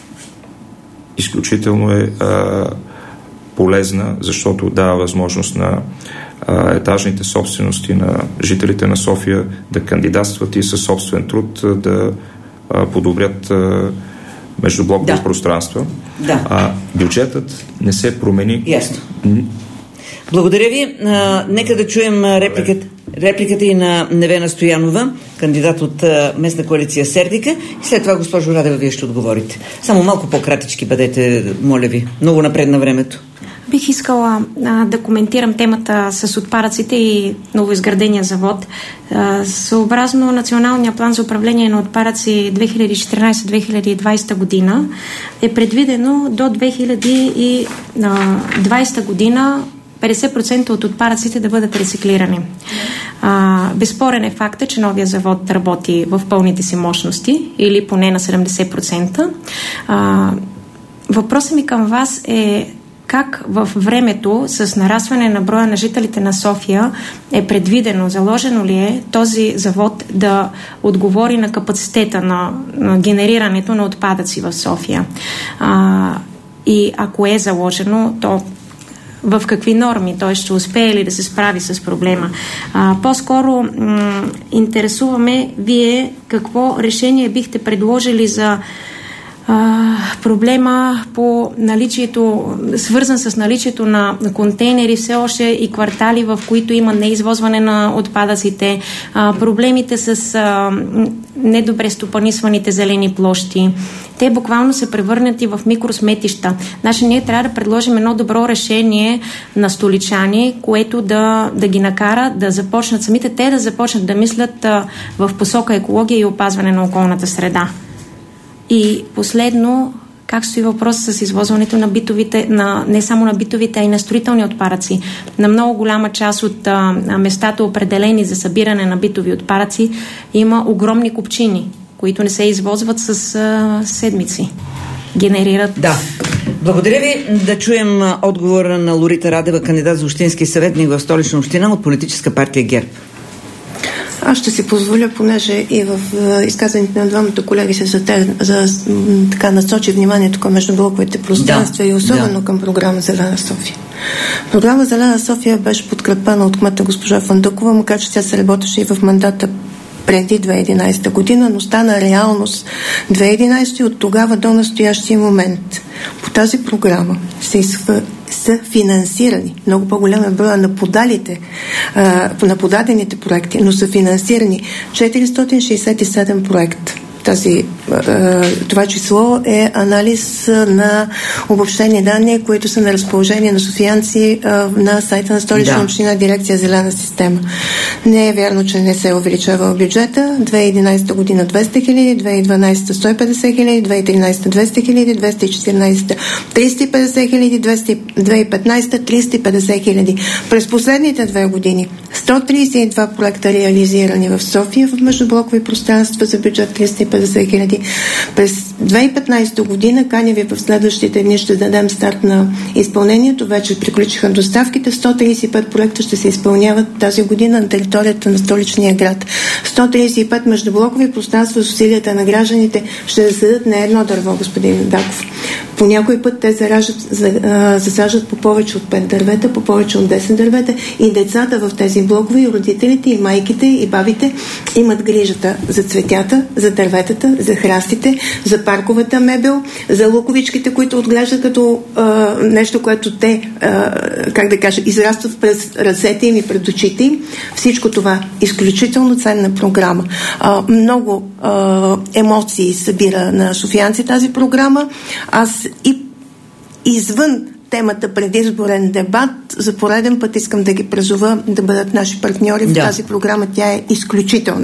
Speaker 5: Изключително е а, полезна, защото дава възможност на а, етажните собствености на жителите на София да кандидатстват и със собствен труд да а, подобрят а, междублокови да. пространства.
Speaker 3: Да.
Speaker 5: А бюджетът не се промени.
Speaker 3: Ясно. Благодаря ви. А, нека да чуем репликата, репликата и на Невена Стоянова, кандидат от а, местна коалиция Сердика. И след това, госпожо Радева, вие ще отговорите. Само малко по-кратички бъдете, моля ви. Много напред на времето.
Speaker 4: Бих искала а, да коментирам темата с отпадъците и новоизградения завод. А, съобразно Националния план за управление на отпадъци две хиляди и четиринадесета - две хиляди и двадесета година е предвидено до две хиляди и двадесета година петдесет процента от отпадъците да бъдат рециклирани. А, безспорен е факта, че новия завод работи в пълните си мощности или поне на седемдесет процента. А, въпросът ми към вас е: как в времето с нарастване на броя на жителите на София е предвидено, заложено ли е този завод да отговори на капацитета на, на генерирането на отпадъци в София. А, и ако е заложено, то в какви норми той ще успее ли да се справи с проблема. А, по-скоро м- интересуваме вие какво решение бихте предложили за а, проблема по наличието, свързан с наличието на контейнери все още и квартали, в които има неизвозване на отпадъците, а, проблемите с а, недобре стопанисваните зелени площи. Те буквално се превърнат и в микросметища. Значи ние трябва да предложим едно добро решение на столичани, което да, да ги накара да започнат самите те да започнат да мислят а, в посока екология и опазване на околната среда. И последно, как стои въпрос с извозването на битовите, на, не само на битовите, а и на строителни отпадъци. На много голяма част от а, местата, определени за събиране на битови отпадъци, има огромни купчини, които не се извозват с а, седмици. Генерират...
Speaker 3: Да. Благодаря ви. Да чуем отговора на Лорита Радева, кандидат за общински съветник в Столична община от политическа партия ГЕРБ.
Speaker 1: Аз ще си позволя, понеже и в изказаните на двамата колеги се за, за така насочи вниманието към междублоковите пространства, да, и особено да. към програма Зелена София. Програма Зелена София беше подкрепена от кмета госпожа Фандъкова, макар че тя се работеше и в мандата преди две хиляди и единадесета година, но стана реалност две хиляди и единадесета и от тогава до настоящия момент. По тази програма се изфър... са финансирани много по-голяма броя на подалите, а, на подадените проекти, но са финансирани четиристотин шейсет и седем проекта. Тази, това число е анализ на обобщени данни, които са на разположение на софиянци на сайта на Столична да. община, дирекция Зелена система. Не е вярно, че не се увеличава бюджета. две хиляди и единадесета година двеста хиляди, две хиляди и дванадесета сто и петдесет хиляди, две хиляди и тринадесета двеста хиляди, две хиляди и четиринадесета триста и петдесет хиляди, две хиляди и петнадесета триста и петдесет хиляди. През последните две години сто тридесет и два проекта реализирани в София в междублокови пространства за бюджет триста и петдесет хиляди. През две хиляди и петнадесета година, каня ви в следващите дни ще дадем старт на изпълнението. Вече приключиха доставките. сто тридесет и пет проекта ще се изпълняват тази година на територията на столичния град. сто тридесет и пет междублокови пространства с усилията на гражданите ще заседат на едно дърво, господин Даков. По някой път те заражат, засажат по повече от пет дървета, по повече от десет дървета и децата в тези блокове, и родителите, и майките, и бабите имат грижата за цветята, за дърветата, за храстите, за парковата мебел, за луковичките, които отглеждат като а, нещо, което те, а, как да кажа, израстват през ръцете им и пред очите им. Всичко това изключително ценна програма. А, много а, емоции събира на софиянци тази програма. Аз и извън темата предизборен дебат, за пореден път искам да ги призова да бъдат наши партньори в да. тази програма. Тя е изключителна.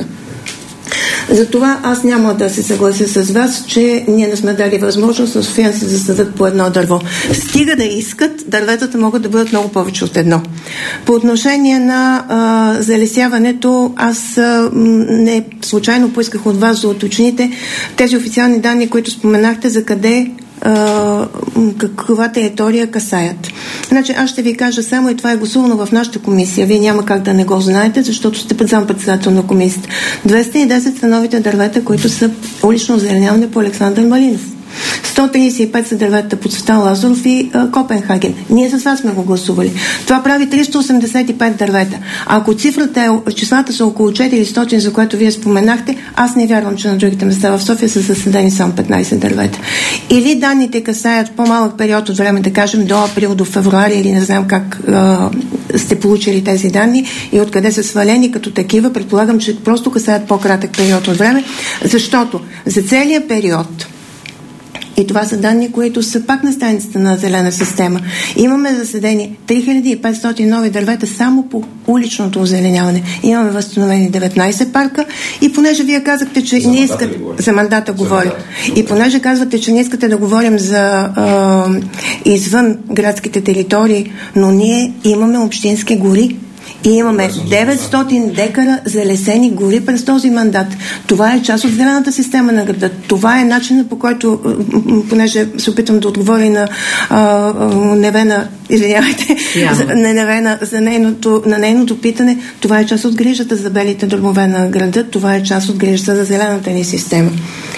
Speaker 1: Затова аз няма да се съглася с вас, че ние не сме дали възможност на софиянци да засадат по едно дърво. Стига да искат, дърветата могат да бъдат много повече от едно. По отношение на а, залесяването, аз а, не случайно поисках от вас да уточните тези официални данни, които споменахте, за къде Uh, каква територия касаят. Значи аз ще ви кажа само, и това е гласувано в нашата комисия. Вие няма как да не го знаете, защото сте заместник-председател на комисията. двеста и десет са новите дървета, които са улично озеленяване по Александър Малинов. сто тридесет и пет са дърветата по Цветан Лазаров и а, Копенхаген. Ние с вас сме го гласували. Това прави триста осемдесет и пет дървета. А ако цифрата е, числата са около четиристотин, за което вие споменахте, аз не вярвам, че на другите места в София са съседени само петнадесет дървета. Или данните касаят по-малък период от време, да кажем до април, до февруари, или не знам как а, сте получили тези данни и откъде са свалени като такива. Предполагам, че просто касаят по-кратък период от време, защото за целия период, и това са данни, които са пак на страницата на Зелена система, имаме заседени три хиляди и петстотин нови дървета само по уличното озеленяване. Имаме възстановени деветнадесет парка и понеже вие казахте, че за не искате... За мандата говоря. И понеже казвате, че не искате да говорим за а, извън градските територии, но ние имаме общински гори. И имаме деветстотин декара залесени гори през този мандат. Това е част от зелената система на града. Това е начинът, по който, понеже се опитвам да отговоря на а, Невена, извинявайте, за, на Невена, за нейното, на нейното питане, това е част от грижата за белите дробове на града, това е част от грижата за зелената ни система.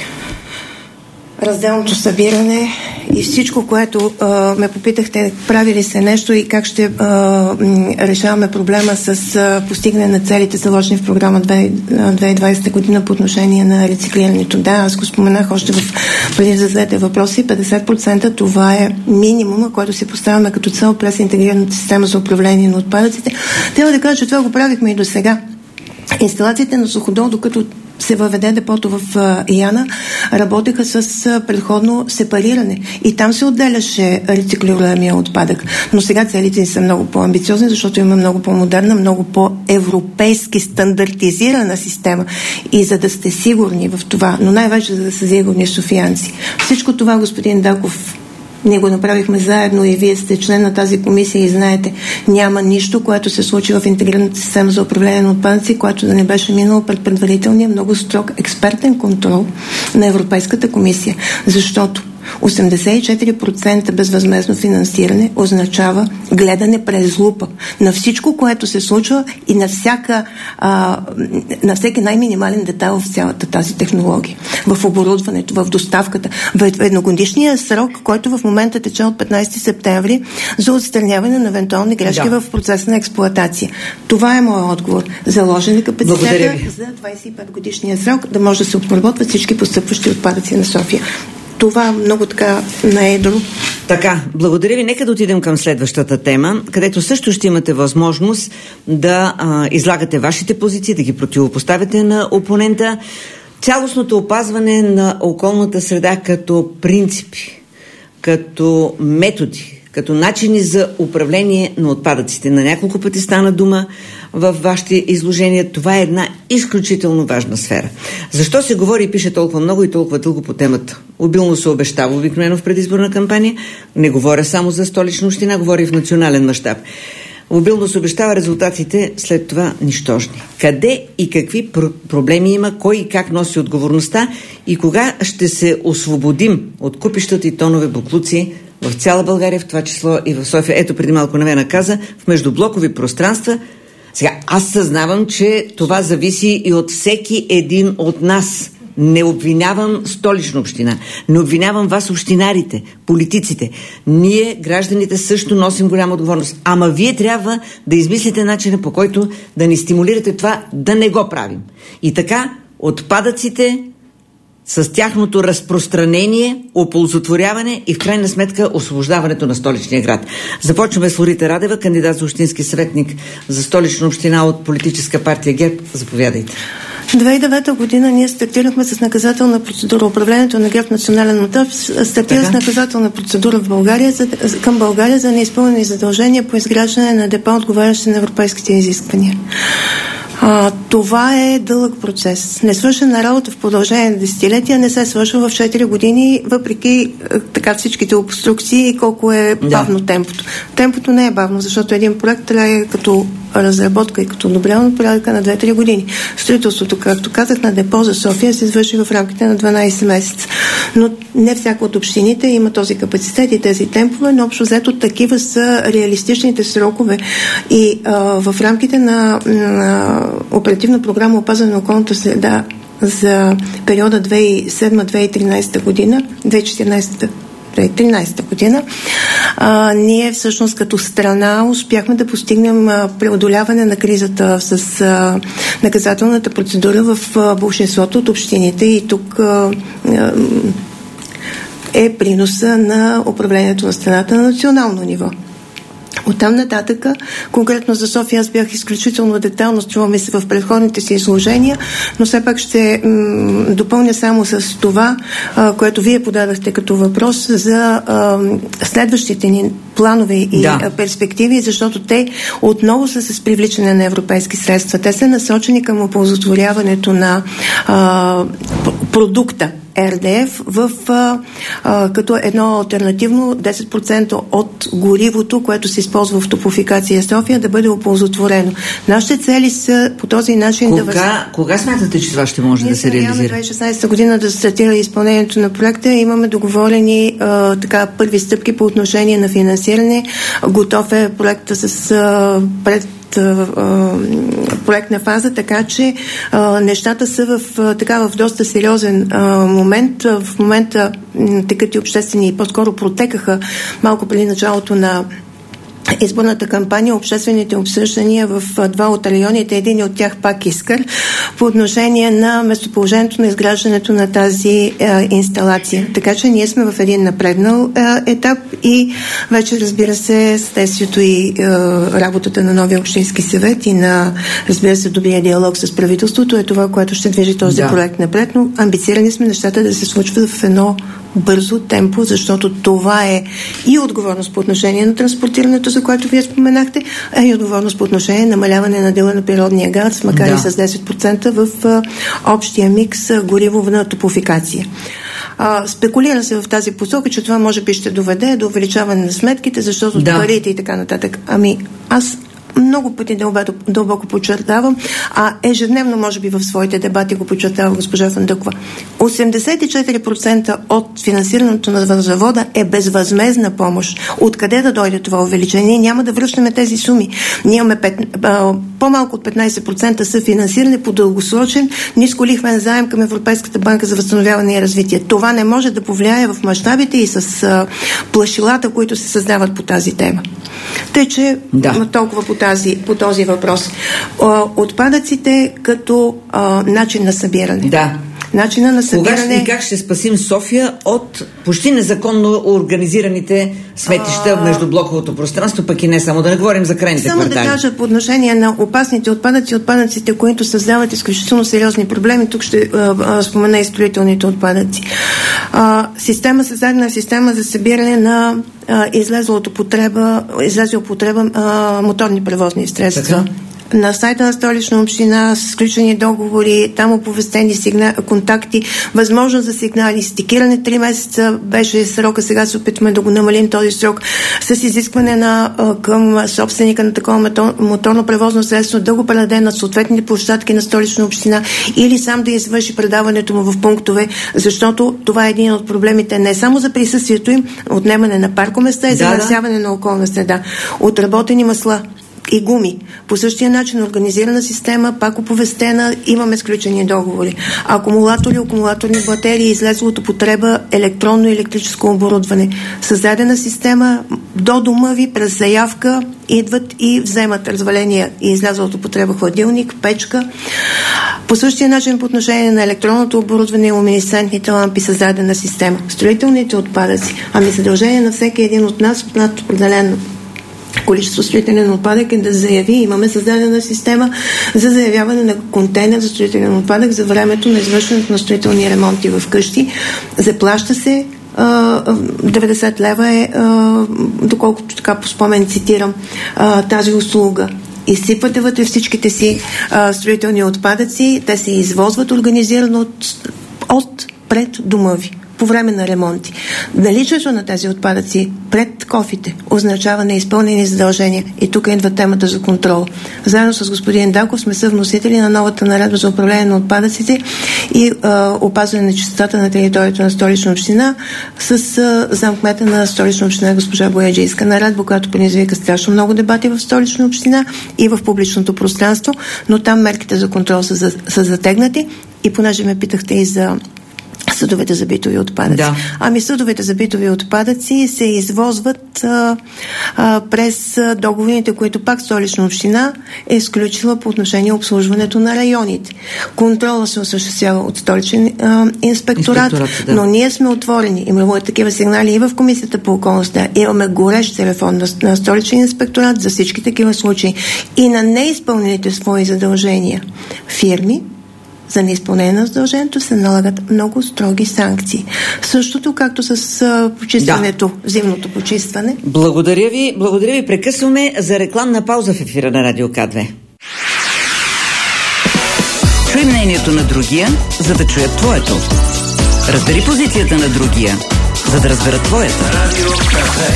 Speaker 1: Разделното събиране и всичко, което а, ме попитахте, прави ли се нещо и как ще а, м, решаваме проблема с а, постигане на целите, заложени в програма две хиляди и двадесета година по отношение на рециклирането. Да, аз го споменах още в преди да зададете въпроси. петдесет процента това е минимума, който си поставяме като цел през интегрираната система за управление на отпадъците. Трябва да кажа, че това го правихме и до сега. Инсталациите на Суходол, докато се въведе депото в Яна, работеха с предходно сепариране. И там се отделяше рециклируемия отпадък. Но сега целите ни са много по-амбициозни, защото има много по-модерна, много по-европейски стандартизирана система. И за да сте сигурни в това, но най-вече за да са сигурни софиянци. Всичко това, господин Даков, ние го направихме заедно и вие сте член на тази комисия и знаете, няма нищо, което се случи в интегрираната система за управление на отпадъци, което да не беше минало пред предварителния много строг експертен контрол на Европейската комисия. Защото осемдесет и четири процента безвъзмездно финансиране означава гледане през лупа на всичко, което се случва и на, всяка, а, на всеки най-минимален детайл в цялата тази технология. В оборудването, в доставката, в едногодишния срок, който в момента тече от петнадесети септември за отстраняване на евентуални грешки да. в процеса на експлоатация. Това е моят отговор. Заложен капацитета за двадесет и пет годишния срок да може да се обработват всички постъпващи отпадъци на София. Това много така наедро.
Speaker 3: Така, благодаря ви. Нека да отидем към следващата тема, където също ще имате възможност да а, излагате вашите позиции, да ги противопоставяте на опонента. Цялостното опазване на околната среда като принципи, като методи, като начини за управление на отпадъците. На няколко пъти стана дума в вашите изложения. Това е една изключително важна сфера. Защо се говори и пише толкова много и толкова дълго по темата? Обилно се обещава обикновено в предизборна кампания. Не говоря само за Столична община, говоря и в национален мащаб. Обилно се обещава, резултатите след това нищожни. Къде и какви пр- проблеми има, кой и как носи отговорността и кога ще се освободим от купищата и тонове боклуци в цяла България, в това число и в София. Ето, преди малко Невена каза, в междублокови пространства. Сега, аз съзнавам, че това зависи и от всеки един от нас. Не обвинявам Столична община, не обвинявам вас, общинарите, политиците. Ние, гражданите, също носим голяма отговорност. Ама вие трябва да измислите начина, по който да ни стимулирате това да не го правим. И така, отпадъците с тяхното разпространение, оползотворяване и в крайна сметка освобождаването на столичния град. Започваме с Лорита Радева, кандидат за общински съветник за Столична община от политическа партия ГЕРБ. Заповядайте.
Speaker 1: две хиляди и девета година ние стартирахме с наказателна процедура. Управлението на ГЕРБ национален мащаб стартира с наказателна процедура в България за, към България за неизпълнени задължения по изграждане на депа, отговарящи на европейските изисквания. А, това е дълъг процес. Несвършена работа в продължение на десетилетия не се свършва в четири години, въпреки така всичките обструкции и колко е бавно да. темпото. Темпото не е бавно, защото един проект трябва като разработка и като одобряване порядъка на две-три години. Строителството, както казах, на депо за София се извърши в рамките на дванадесет месеца. Но не всяка от общините има този капацитет и тези темпове, но общо взето такива са реалистичните срокове. И а, в рамките на, на оперативна програма опазване на околната среда за периода две хиляди и седма - две хиляди и тринадесета година, две хиляди и четиринадесета две хиляди и тринадесета година, а, ние всъщност като страна успяхме да постигнем а, преодоляване на кризата с а, наказателната процедура в а, болшинството от общините и тук а, а, е приноса на управлението на страната на национално ниво. Оттам нататък, конкретно за София, аз бях изключително детайлно, чуваме се в предходните си изложения, но все пак ще м- допълня само с това, а, което вие подадахте като въпрос за а, следващите ни планове и да. перспективи, защото те отново са с привличане на европейски средства. Те са насочени към оползотворяването на а, продукта, Р Д Ф в, а, а, като едно алтернативно десет процента от горивото, което се използва в Топлофикация София, да бъде оползотворено. Нашите цели са по този начин
Speaker 3: кога,
Speaker 1: да... Въз...
Speaker 3: Кога смятате, че това ще може
Speaker 1: Ние
Speaker 3: да се реализира?
Speaker 1: Ние две хиляди и шестнадесета година да стартира изпълнението на проекта. Имаме договорени а, така първи стъпки по отношение на финансиране. Готов е проекта с а, пред проектна фаза, така че а, нещата са в, а, така, в доста сериозен а, момент. В момента текат и обществени, по-скоро протекаха малко преди началото на изборната кампания, обществените обсъждания в два от районите, един от тях пак Искър, по отношение на местоположението на изграждането на тази е, инсталация. Така че ние сме в един напреднал е, етап и вече, разбира се, следствието и е, работата на новия общински съвет и на, разбира се, добрия диалог с правителството е това, което ще движи този да. проект напред, но амбицирани сме нещата да се случват в едно бързо темпо, защото това е и отговорност по отношение на транспортирането, за което вие споменахте, а и отговорност по отношение на намаляване на дела на природния газ, макар да. и с десет процента в а, общия микс а, гориво на Топлофикация. А, спекулира се в тази посока, че това може би ще доведе до увеличаване на сметките, защото да. парите и така нататък. Ами, аз много пъти дълбоко, дълбоко подчертавам, а ежедневно, може би в своите дебати го подчертава госпожа Фандъкова. осемдесет и четири процента от финансирането на завода е безвъзмездна помощ. Откъде да дойде това увеличение? Няма да връщаме тези суми. Ние имаме пет, а, по-малко от петнадесет процента съфинансиране по дългосрочен нисколихвен заем към Европейската банка за възстановяване и развитие. Това не може да повлияе в мащабите и с а, плашилата, които се създават по тази тема. Тъй, че да. толкова по Тази, по този въпрос. Отпадъците като а, начин на събиране.
Speaker 3: Да.
Speaker 1: Начина на събиране...
Speaker 3: Кога и как ще спасим София от почти незаконно организираните сметища в междублоковото пространство, пък и не само, да не говорим за крайните
Speaker 1: само
Speaker 3: квартали.
Speaker 1: Само да кажа по отношение на опасните отпадъци, отпадъците, които създават изключително сериозни проблеми. Тук ще а, а, спомена и строителните отпадъци. А, система, създадена система за събиране на излезла от употреба, излезла от употреба а, моторни превозни средства. Така? На сайта на Столична община с сключени договори, там оповестени сигнали, контакти, възможност за сигнали, стикиране три месеца беше срока, сега се опитваме да го намалим този срок, с изискване на, към собственика на такова моторно превозно средство да го предаде на съответните площадки на Столична община или сам да извърши предаването му в пунктове, защото това е един от проблемите не само за присъствието им, отнемане на паркоместа и замърсяване да, да. на околна среда. Отработени масла и гуми. По същия начин организирана система, пак оповестена, имаме сключени договори. Акумулатори, акумулаторни батерии, излезло от употреба, електронно и електрическо оборудване. Създадена система, до дома ви през заявка идват и вземат разваления и излязла от употреба хладилник, печка. По същия начин по отношение на електронното оборудване и луминесцентните лампи, създадена система. Строителните отпадъци. Ами задължение на всеки един от нас над определено количество строителен отпадък е да заяви. Имаме създадена система за заявяване на контейнер за строителен отпадък за времето на извършването на строителни ремонти в къщи. Заплаща се деветдесет лева е, доколкото така по спомен цитирам, тази услуга. Изсипвате вътре всичките си строителни отпадъци, те се извозват организирано от, от пред дома ви по време на ремонти. Наличието на тези отпадъци пред кофите означава неизпълнени задължения. И тук идва темата за контрол. Заедно с господин Даков сме съвносители на новата наредба за управление на отпадъците и а, опазване на чистотата на територията на Столична община с а, замкмета на Столична община госпожа Бояджийска. Наредба, която предизвика страшно много дебати в Столична община и в публичното пространство, но там мерките за контрол са, за, са затегнати. И понеже ме питахте и за съдовете за битови отпадъци. Да. Ами съдовете за битови отпадъци се извозват а, а, през договорите, които пак Столична община е изключила по отношение обслужването на районите. Контрола се осъществява от Столичен а, инспекторат, да. Но ние сме отворени. Имаме такива сигнали и в Комисията по околността. Имаме горещ телефон на, на Столичен инспекторат за всички такива случаи. И на неизпълнените свои задължения фирми за неизпълнение на задължението се налагат много строги санкции. Същото както с а, почистването, да. Зимното почистване.
Speaker 3: Благодаря ви. Благодаря ви. Прекъсваме за рекламна пауза в ефира на Радио К две. Чуй мнението на другия, за да чуят твоето. Разбери позицията на другия, за да разбера твоята.
Speaker 6: Радио Кафе.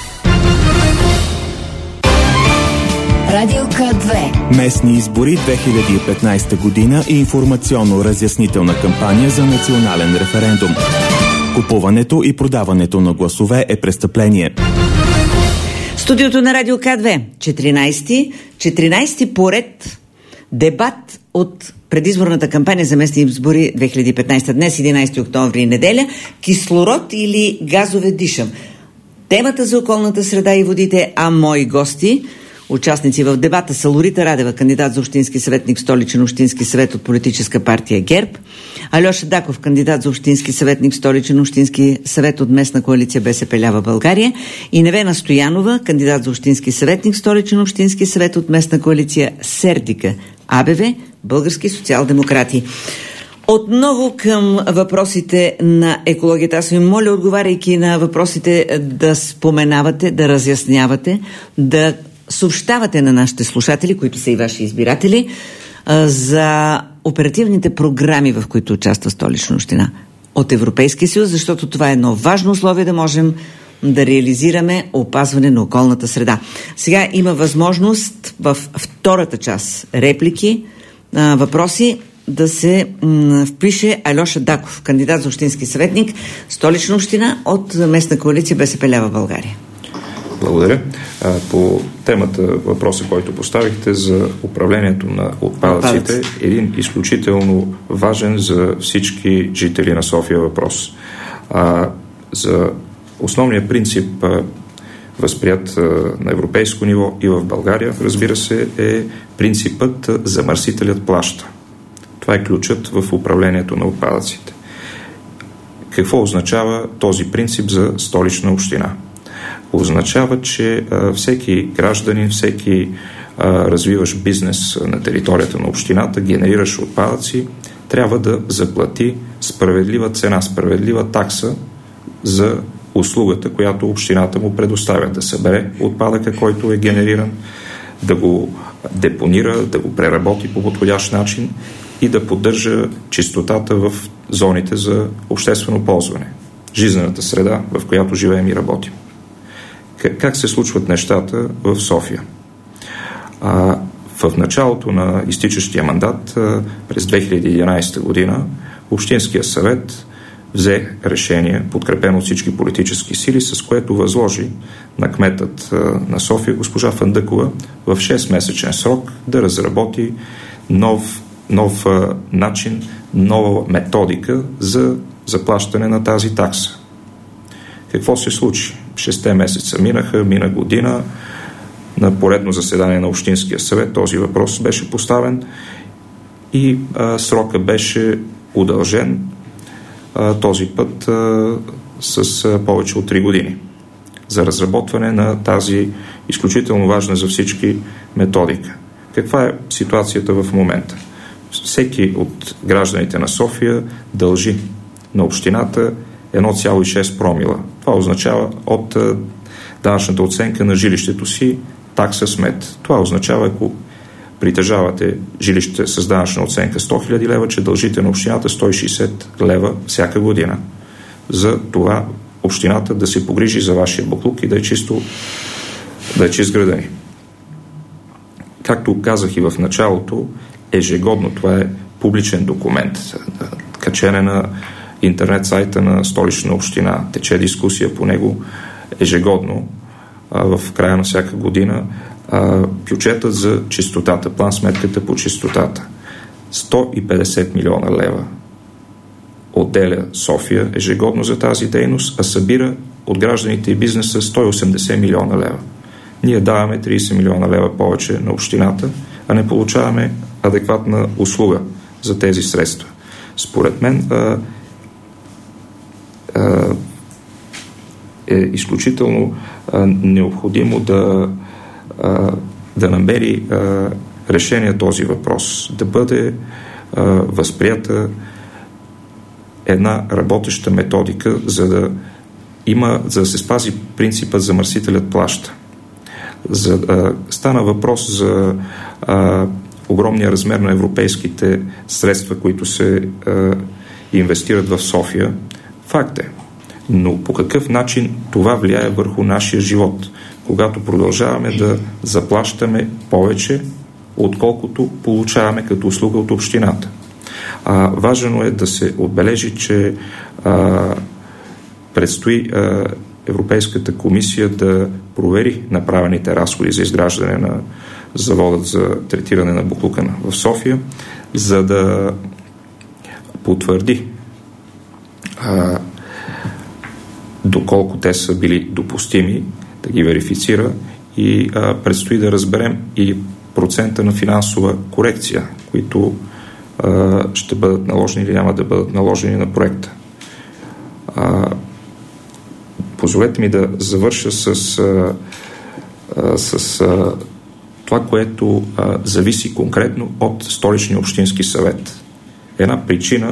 Speaker 2: Радио К две. Местни избори две хиляди и петнайсета година и информационно-разяснителна кампания за национален референдум. Купуването и продаването на гласове е престъпление.
Speaker 3: Студиото на Радио К две. четиринайсети, четиринайсети поред дебат от предизборната кампания за местни избори две хиляди и петнайсета. Днес, единайсети октомври, неделя. Кислород или газове дишам? Темата за околната среда и водите, а мои гости, участници в дебата, са Лорита Радева, кандидат за общински съветник в Столичен общински съвет от политическа партия ГЕРБ, Алеша Даков, кандидат за общински съветник в Столичен общински съвет от местна коалиция БСП лява България, и Невена Стоянова, кандидат за общински съветник в Столичен общински съвет от местна коалиция Сердика АБВ, български социал-демократи. Отново към въпросите на екологията. Аз ви моля, отговаряйки на въпросите, да споменавате, да разяснявате, да съобщавате на нашите слушатели, които са и ваши избиратели, за оперативните програми, в които участва Столична община от Европейския съюз, защото това е едно важно условие да можем да реализираме опазване на околната среда. Сега има възможност в втората част реплики, въпроси, да се м- впише Алеша Даков, кандидат за общински съветник, Столична община от местна коалиция БСП лява България.
Speaker 5: Благодаря. По темата, въпроса, който поставихте за управлението на отпадъците, Отпадъци. един изключително важен за всички жители на София въпрос. А, за основния принцип, възприят на европейско ниво и в България, разбира се, е принципът замърсителят плаща. Това е ключът в управлението на отпадъците. Какво означава този принцип за Столична община? Означава, че а, всеки гражданин, всеки а, развиващ бизнес на територията на общината, генериращ отпадъци, трябва да заплати справедлива цена, справедлива такса за услугата, която общината му предоставя. Да събере отпадъка, който е генериран, да го депонира, да го преработи по подходящ начин и да поддържа чистотата в зоните за обществено ползване. Жизнената среда, в която живеем и работим. Как се случват нещата в София? А, в началото на изтичащия мандат, а, през две хиляди и единайсета година, Общинския съвет взе решение, подкрепено от всички политически сили, с което възложи на кметът а, на София, госпожа Фандъкова, в шестмесечен срок да разработи нов, нов а, начин, нова методика за заплащане на тази такса. Какво се случи? Шесте месеца минаха, мина година, на поредно заседание на Общинския съвет този въпрос беше поставен и а, срока беше удължен а, този път а, с а, повече от три години за разработване на тази изключително важна за всички методика. Каква е ситуацията в момента? Всеки от гражданите на София дължи на общината едно цяло и шест промила. Това означава от данъчната оценка на жилището си такса смет. Това означава, ако притежавате жилище с данъчна оценка сто хиляди лева, че дължите на общината сто и шейсет лева всяка година. За това общината да се погрижи за вашия боклук и да е чисто, да е чист града ни. Както казах и в началото, ежегодно, това е публичен документ, качене на интернет сайта на Столична община, тече дискусия по него ежегодно, а, в края на всяка година. А, бюджетът за чистотата, план сметката по чистотата, сто и петдесет милиона лева отделя София ежегодно за тази дейност, а събира от гражданите и бизнеса сто и осемдесет милиона лева. Ние даваме трийсет милиона лева повече на общината, а не получаваме адекватна услуга за тези средства. Според мен а, а, е изключително а, необходимо да, а, да намери а, решение този въпрос, да бъде а, възприята една работеща методика, за да има, за да се спази принципът замърсителят плаща. За, а, стана въпрос за а, огромния размер на европейските средства, които се а, инвестират в София. Факт е. Но по какъв начин това влияе върху нашия живот, когато продължаваме да заплащаме повече, отколкото получаваме като услуга от общината. А, важно е да се отбележи, че а, предстои а, Европейската комисия да провери направените разходи за изграждане на заводът за третиране на боклука в София, за да потвърди а, доколко те са били допустими, да ги верифицира и а, предстои да разберем и процента на финансова корекция, които а, ще бъдат наложени или няма да бъдат наложени на проекта. А, позволете ми да завърша с, а, а, с а, това, което а, зависи конкретно от Столичния общински съвет. Една причина,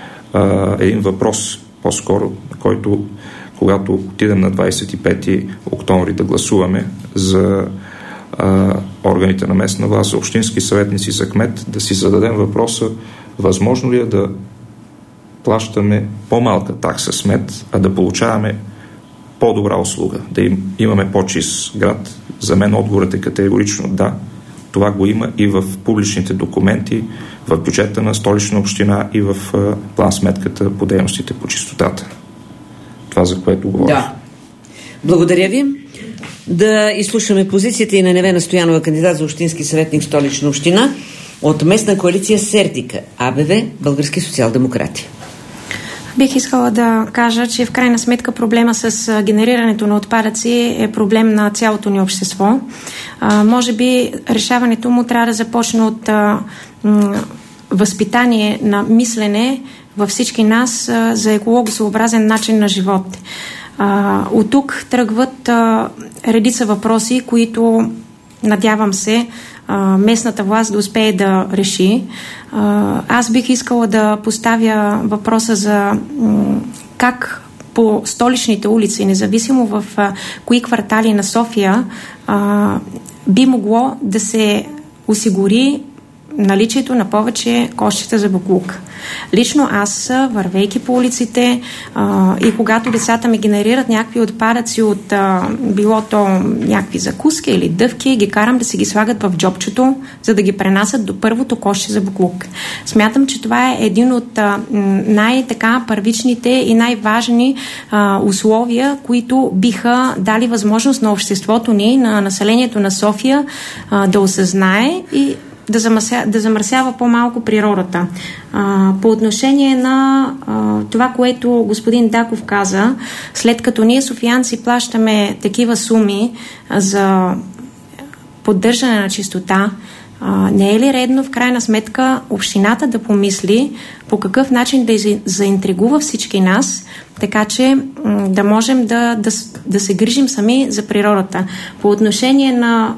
Speaker 5: а, един въпрос по-скоро, на който когато отидем на двадесет и пети октомври да гласуваме за а, органите на местна власт, за общински съветници, за кмет, да си зададем въпроса, възможно ли е да плащаме по-малка такса смет, а да получаваме по-добра услуга, да им, имаме по-чист град. За мен отговорът е категорично да. Това го има и в публичните документи, в бюджета на Столична община и в а, план-сметката по дейностите по чистотата. Това, за което говоря.
Speaker 3: Да. Благодаря ви. Да изслушаме позицията и на Невена Стоянова, кандидат за общински съветник в Столична община от местна коалиция Сердика, АБВ, Български социал-демократи.
Speaker 4: Бих искала да кажа, че в крайна сметка проблема с генерирането на отпадъци е проблем на цялото ни общество. А, може би решаването му трябва да започне от а, м- възпитание на мислене във всички нас а, за екологосъобразен начин на живот. А, от тук тръгват а, редица въпроси, които надявам се а, местната власт да успее да реши. А, аз бих искала да поставя въпроса за м- как по столичните улици, независимо в а, кои квартали на София, а, би могло да се осигури наличието на повече кошчета за боклук. Лично аз, вървейки по улиците а, и когато децата ми генерират някакви отпадъци от а, било то някакви закуски или дъвки, ги карам да си ги слагат в джобчето, за да ги пренасят до първото кошче за боклук. Смятам, че това е един от а, най-така първичните и най-важни а, условия, които биха дали възможност на обществото ни, на населението на София а, да осъзнае и да, замърся, да замърсява по-малко природата. А, по отношение на а, това, което господин Даков каза, след като ние софиянци плащаме такива суми а, за поддържане на чистота, а, не е ли редно в крайна сметка общината да помисли по какъв начин да заинтригува всички нас, така че м- да можем да, да, да се грижим сами за природата. По отношение на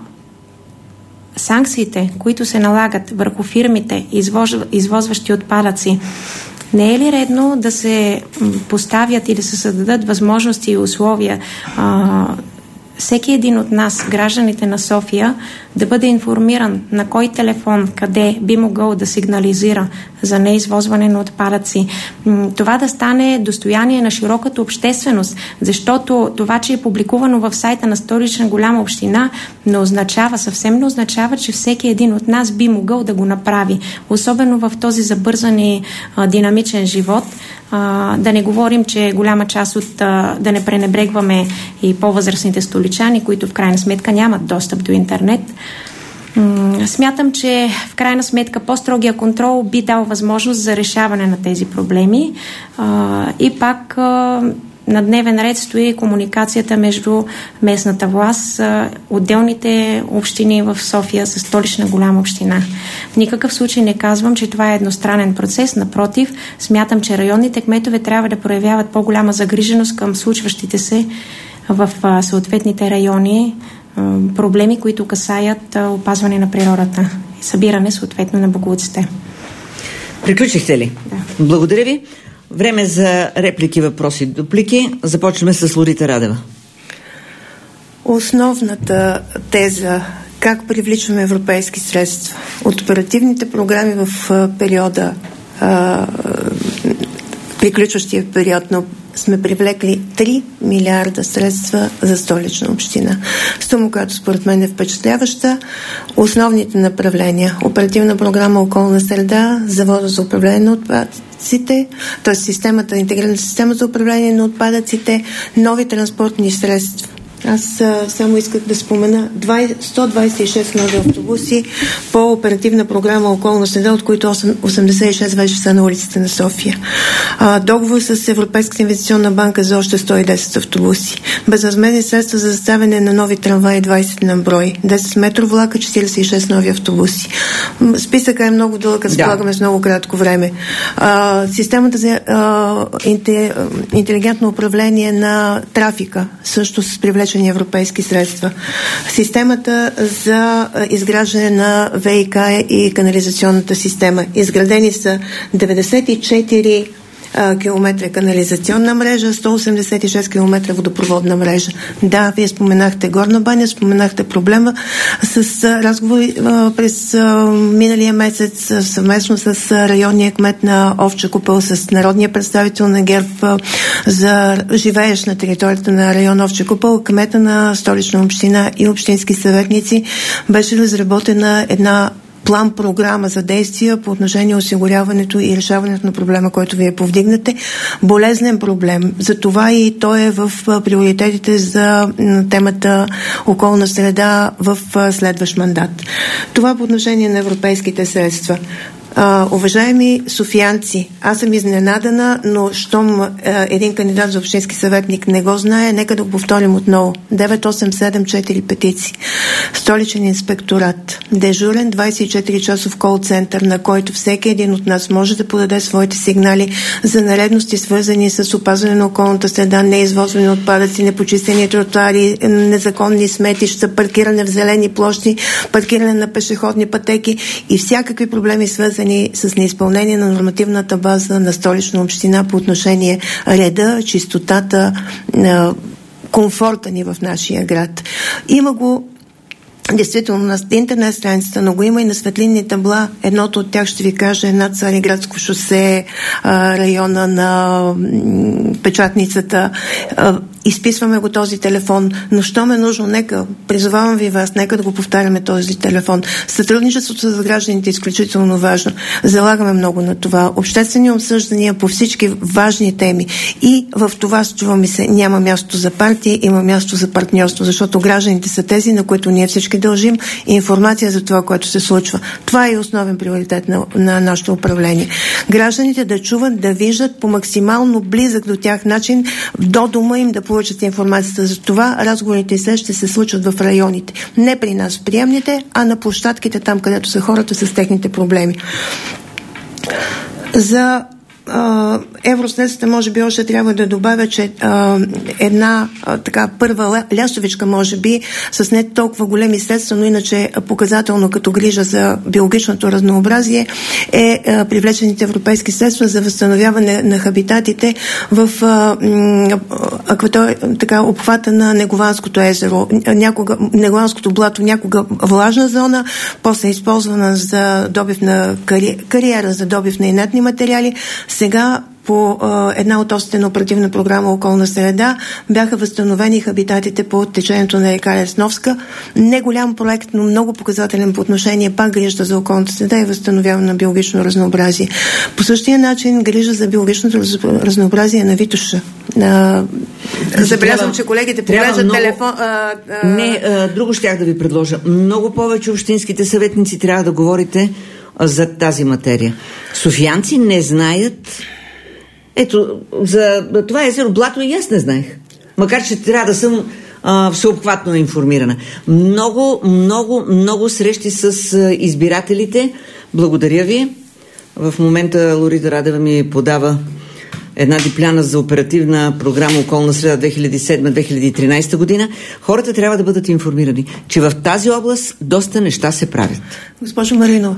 Speaker 4: санкциите, които се налагат върху фирмите, извоз, извозващи отпадъци, не е ли редно да се поставят и да се създадат възможности и условия а, всеки един от нас, гражданите на София, да бъде информиран на кой телефон, къде би могъл да сигнализира за неизвозване на отпадъци. Това да стане достояние на широката общественост, защото това, че е публикувано в сайта на Столична голяма община, не означава, съвсем не означава, че всеки един от нас би могъл да го направи. Особено в този забързан и а, динамичен живот. А, да не говорим, че голяма част от, а, да не пренебрегваме и по-възрастните столичани, които в крайна сметка нямат достъп до интернет. М- смятам, че в крайна сметка по-строгия контрол би дал възможност за решаване на тези проблеми. А, и пак а, на дневен ред стои комуникацията между местната власт, отделните общини в София с Столична голяма община. В никакъв случай не казвам, че това е едностранен процес. Напротив, смятам, че районните кметове трябва да проявяват по-голяма загриженост към случващите се в съответните райони проблеми, които касаят опазване на природата и събиране съответно на боклуците.
Speaker 3: Приключихте ли?
Speaker 4: Да.
Speaker 3: Благодаря ви. Време за реплики, въпроси, дуплики. Започваме с Лорита Радева.
Speaker 1: Основната теза как привличаме европейски средства от оперативните програми в периода приключващия период, но сме привлекли три милиарда средства за Столична община. Сума, която според мен е впечатляваща. Основните направления: оперативна програма Околна среда, завода за управление на отпадъците, т.е. системата, интегрирана система за управление на отпадъците, нови транспортни средства. Аз а, само исках да спомена сто двадесет и шест нови автобуси по оперативна програма Околна среда, от които осемдесет и шест вече са на улиците на София. А, договор с Европейската инвестиционна банка за още сто и десет автобуси. Безвъзмездни средства за заставяне на нови трамваи двадесет на брой. десет метровлака, четиридесет и шест нови автобуси. Списъка е много дълъг, разполагаме да. с много кратко време. А, системата за а, инте, интелигентно управление на трафика, също с привлечение европейски средства. Системата за изграждане на ВиК и канализационната система. Изградени са деветдесет и четири километра канализационна мрежа, сто осемдесет и шест километра водопроводна мрежа. Да, вие споменахте Горна баня, споменахте проблема с разговори през миналия месец съвместно с районния кмет на Овча купел, с народния представител на ГЕРБ за живеещ на територията на район Овча купел, кмета на Столична община и общински съветници. Беше разработена една план-програма за действия по отношение осигуряването и решаването на проблема, който вие повдигнете. Болезнен проблем. Затова и той е в приоритетите за темата околна среда в следващ мандат. Това по отношение на европейските средства. Uh, уважаеми софиянци, аз съм изненадана, но щом uh, един кандидат за общински съветник не го знае, нека да го повторим отново. девет осем седем четири петиции. Столичен инспекторат. Дежурен двадесет и четири часов кол-център, на който всеки един от нас може да подаде своите сигнали за нередности, свързани с опазване на околната среда, неизвозване отпадъци, непочистени тротуари, незаконни сметища, паркиране в зелени площи, паркиране на пешеходни пътеки и всякакви проблеми, свързани с неизпълнение на нормативната база на Столична община по отношение реда, чистотата, комфорта ни в нашия град. Има го действително на интернет страницата, но го има и на светлинни табла. Едното от тях ще ви кажа е над Цариградско шосе, района на печатницата. Изписваме го този телефон, но що ме нужно, нека, призовавам ви вас, нека да го повтаряме този телефон. Сътрудничеството с гражданите е изключително важно. Залагаме много на това. Обществени обсъждания по всички важни теми. И в това, струва ми се, няма място за партия, има място за партньорство, защото гражданите са тези, на които ние всички дължим информация за това, което се случва. Това е основен приоритет на, на нашето управление. Гражданите да чуват, да виждат по максимално близък до тях начин до дома им да получат информацията за това. Разговорите и ще се случват в районите. Не при нас в приемните, а на площадките там, където са хората с техните проблеми. За евросредствата може би още трябва да добавя, че а, една а, така първа лястовичка може би с не толкова големи средства, но иначе показателно като грижа за биологичното разнообразие е а, привлечените европейски средства за възстановяване на хабитатите в а, акватор, така, обхвата на Негованското езеро. Някога, Негованското блато някога влажна зона, после използвана за добив на кари, кариера за добив на инертни материали. Сега по а, една от осите на оперативна програма Околна среда бяха възстановени хабитатите по течението на река Лесновска. Не голям проект, но много показателен по отношение пак грижа за околната среда и възстановяване на биологично разнообразие. По същия начин грижа за биологичното разнообразие на Витоша. А, забелязвам, че колегите поглеждат много... телефон... А, а...
Speaker 3: Не, а, друго щях да ви предложа. Много повече общинските съветници трябва да говорите за тази материя. Софиянци не знаят. Ето, за това езеро Блато и аз не знаех. Макар че трябва да съм а, всеобхватно информирана. Много, много, много срещи с а, избирателите. Благодаря ви. В момента Лорида Радева ми подава една дипляна за оперативна програма Околна среда две хиляди и седма - две хиляди и тринадесета година. Хората трябва да бъдат информирани, че в тази област доста неща се правят.
Speaker 1: Госпожо Маринова,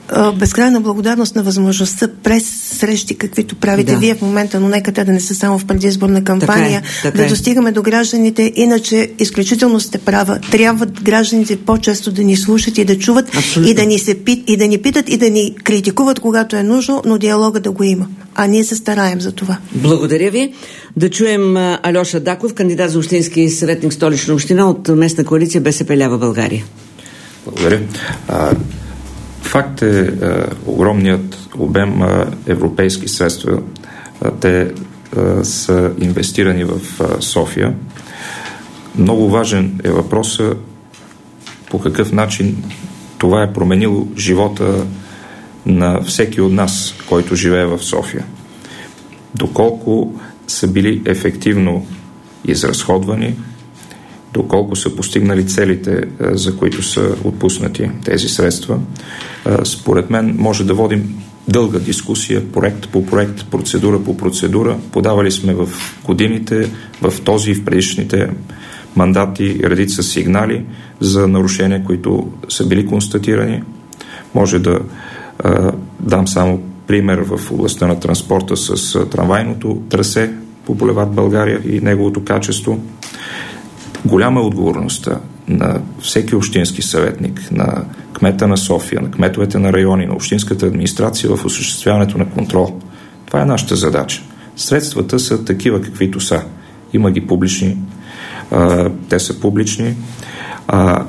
Speaker 1: безкрайна благодарност на възможността през срещи, каквито правите да. Вие в момента, но нека те да не са само в предизборна кампания, така е, така да е. Достигаме до гражданите, иначе изключително сте права. Трябва гражданите по-често да ни слушат и да чуват и да, ни се пит, и да ни питат и да ни критикуват, когато е нужно, но диалога да го има. А ние се стараем за това.
Speaker 3: Благодаря ви. Да чуем Алеша Даков, кандидат за общински съветник Столична община от местна коалиция БСП лява България.
Speaker 5: Благодаря. А, факт е а, огромният обем а, европейски средства. А, те а, са инвестирани в а, София. Много важен е въпросът по какъв начин това е променило живота на всеки от нас, който живее в София. Доколко са били ефективно изразходвани, доколко са постигнали целите, за които са отпуснати тези средства. Според мен може да водим дълга дискусия, проект по проект, процедура по процедура. Подавали сме в годините, в този и в предишните мандати редица сигнали за нарушения, които са били констатирани. Може да а, дам само пример в областта на транспорта с а, трамвайното трасе по булевард България и неговото качество. Голяма е отговорността на всеки общински съветник, на кмета на София, на кметовете на райони, на общинската администрация в осъществяването на контрол. Това е нашата задача. Средствата са такива, каквито са. Има ги публични, а, те са публични. А,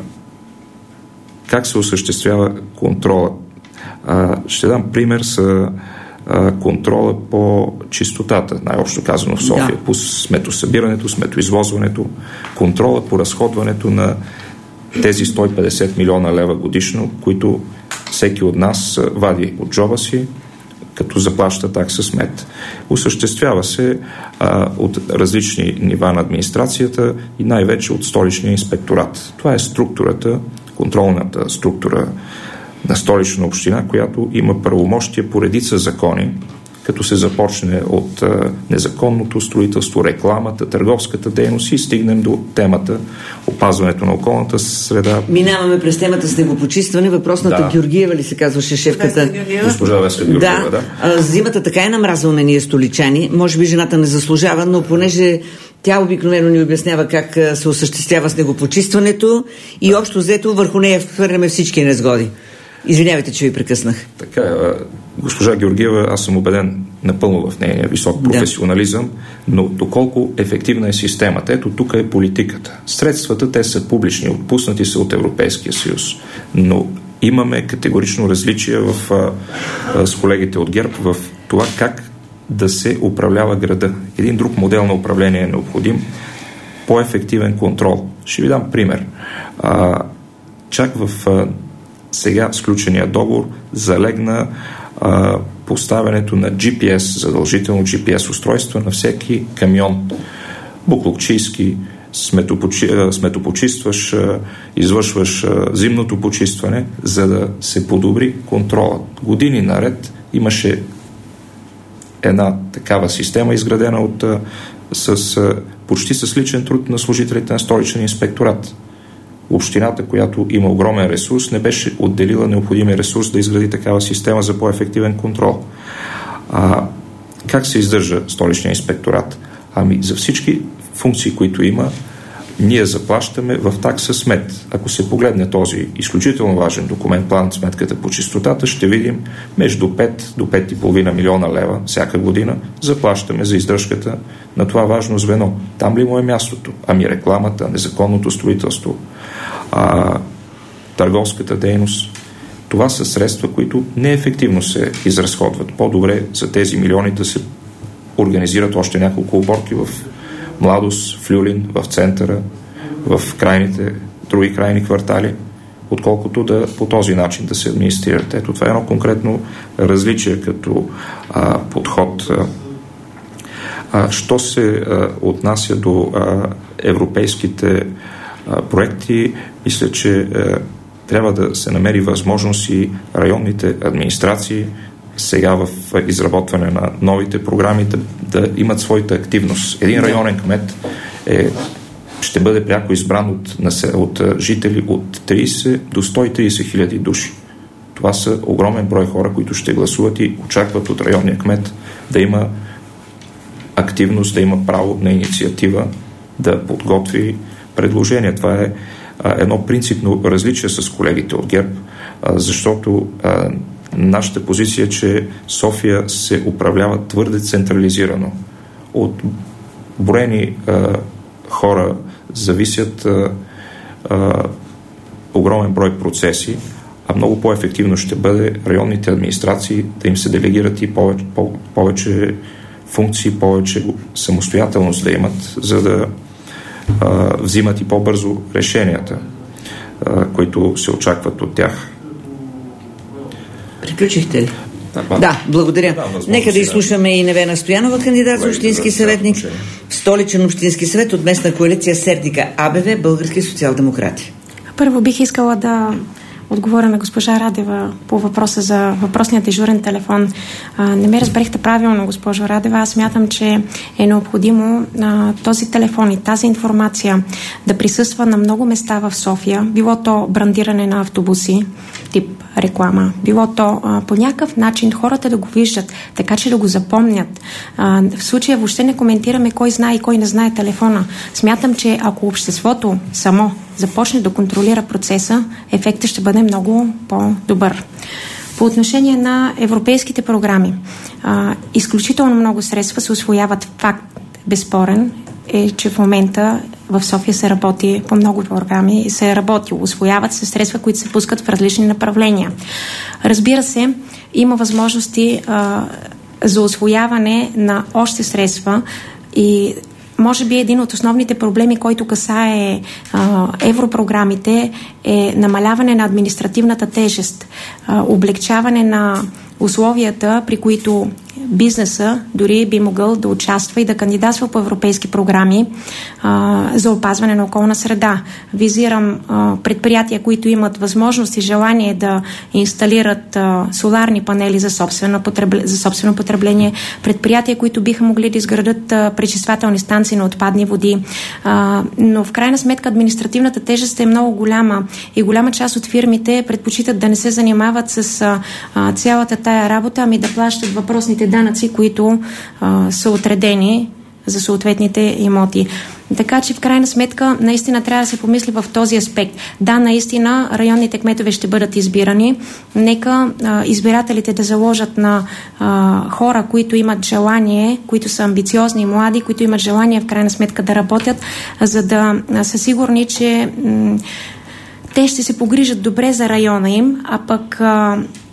Speaker 5: как се осъществява контрола? А, ще дам пример с а, контрола по чистотата, най-общо казано в София, да. По сметосъбирането, сметоизвозването, контрола по разходването на тези сто и петдесет милиона лева годишно, които всеки от нас вади от джоба си, като заплаща такса смет. Осъществява се а, от различни нива на администрацията и най-вече от столичния инспекторат. Това е структурата, контролната структура на Столична община, която има правомощия по редица закони, като се започне от а, незаконното строителство, рекламата, търговската дейност и стигнем до темата опазването на околната среда.
Speaker 3: Минаваме през темата снегопочистване. Въпросната да. Георгиева ли се казваше шефката?
Speaker 5: Госпожа Веска Георгиева, да.
Speaker 3: да. Зимата така е намразваме ние столичани. Може би жената не заслужава, но понеже тя обикновено ни обяснява как се осъществява снегопочистването и общо взето върху нея хвърляме всички незгоди. Извинявайте, че ви прекъснах.
Speaker 5: Така е. Госпожа Георгиева, аз съм убеден напълно в нейния висок професионализъм, да. Но доколко ефективна е системата. Ето тук е политиката. Средствата, те са публични, отпуснати са от Европейския съюз, но имаме категорично различие в, а, а, с колегите от ГЕРБ в това как да се управлява града. Един друг модел на управление е необходим, по-ефективен контрол. Ще ви дам пример. А, чак в а, сега сключения договор залегна а, поставянето на джи пи ес, задължително джи пи ес устройства на всеки камион. Буклукчийски, сметопочи, сметопочистваш, а, извършваш а, зимното почистване, за да се подобри контролът. Години наред имаше една такава система, изградена от, а, с, а, почти с личен труд на служителите на Столичен инспекторат. Общината, която има огромен ресурс, не беше отделила необходимия ресурс да изгради такава система за по-ефективен контрол. А, как се издържа Столичния инспекторат? Ами за всички функции, които има, ние заплащаме в такса смет. Ако се погледне този изключително важен документ, план сметката по чистотата, ще видим между пет до пет и половина милиона лева всяка година заплащаме за издръжката на това важно звено. Там ли му е мястото? Ами рекламата, незаконното строителство, а, търговската дейност. Това са средства, които неефективно се изразходват. По-добре за тези милиони да се организират още няколко оборки в Младост, в Люлин, в центъра, в крайните, други крайни квартали, отколкото да по този начин да се администрират. Ето това е едно конкретно различие като а, подход. А, що се а, отнася до а, европейските а, проекти, мисля, че а, трябва да се намери възможност и районните администрации сега в изработване на новите програми да, да имат своята активност. Един районен кмет е, ще бъде пряко избран от, от жители от трийсет до сто и трийсет хиляди души. Това са огромен брой хора, които ще гласуват и очакват от районния кмет да има активност, да има право на инициатива, да подготви предложения. Това е а, едно принципно различие с колегите от ГЕРБ, а, защото а, нашата позиция е, че София се управлява твърде централизирано. От броени а, хора зависят а, а, огромен брой процеси, а много по-ефективно ще бъде районните администрации да им се делегират и повече, по, повече функции, повече самостоятелност да имат, за да а, взимат и по-бързо решенията, а, които се очакват от тях.
Speaker 3: Приключихте ли?
Speaker 5: Да,
Speaker 3: да, благодаря. Да, Нека да изслушаме и Невена Стоянова, кандидат за общински съветник в Столичен общински съвет от местна коалиция Сердика АБВ, Български социал-демократи.
Speaker 4: Първо бих искала да отговоря на госпожа Радева по въпроса за въпросния дежурен телефон. А, не ме разбрахте правилно, госпожо Радева. Аз смятам, че е необходимо а, този телефон и тази информация да присъства на много места в София. Било то брандиране на автобуси, тип реклама. Било то а, по някакъв начин хората да го виждат, така че да го запомнят. А, в случая въобще не коментираме кой знае и кой не знае телефона. Смятам, че ако обществото само започне да контролира процеса, ефектът ще бъде много по-добър. По отношение на европейските програми, а, изключително много средства се усвояват. Факт безспорен е, че в момента в София се работи по много програми и се е работило. Усвояват се средства, които се пускат в различни направления. Разбира се, има възможности а, за усвояване на още средства и може би един от основните проблеми, който касае а, европрограмите, е намаляване на административната тежест, а, облегчаване на условията, при които бизнеса дори би могъл да участва и да кандидатства по европейски програми а, за опазване на околна среда. Визирам а, предприятия, които имат възможност и желание да инсталират а, соларни панели за собствено, потребление, за собствено потребление, предприятия, които биха могли да изградат а, пречиствателни станции на отпадни води. А, но в крайна сметка административната тежест е много голяма и голяма част от фирмите предпочитат да не се занимават с а, а, цялата тая работа, ами да плащат въпросните данъци, които а, са отредени за съответните имоти. Така че в крайна сметка наистина трябва да се помисли в този аспект. Да, наистина районните кметове ще бъдат избирани. Нека а, избирателите да заложат на а, хора, които имат желание, които са амбициозни и млади, които имат желание в крайна сметка да работят, за да а, са сигурни, че м- те ще се погрижат добре за района им, а пък а,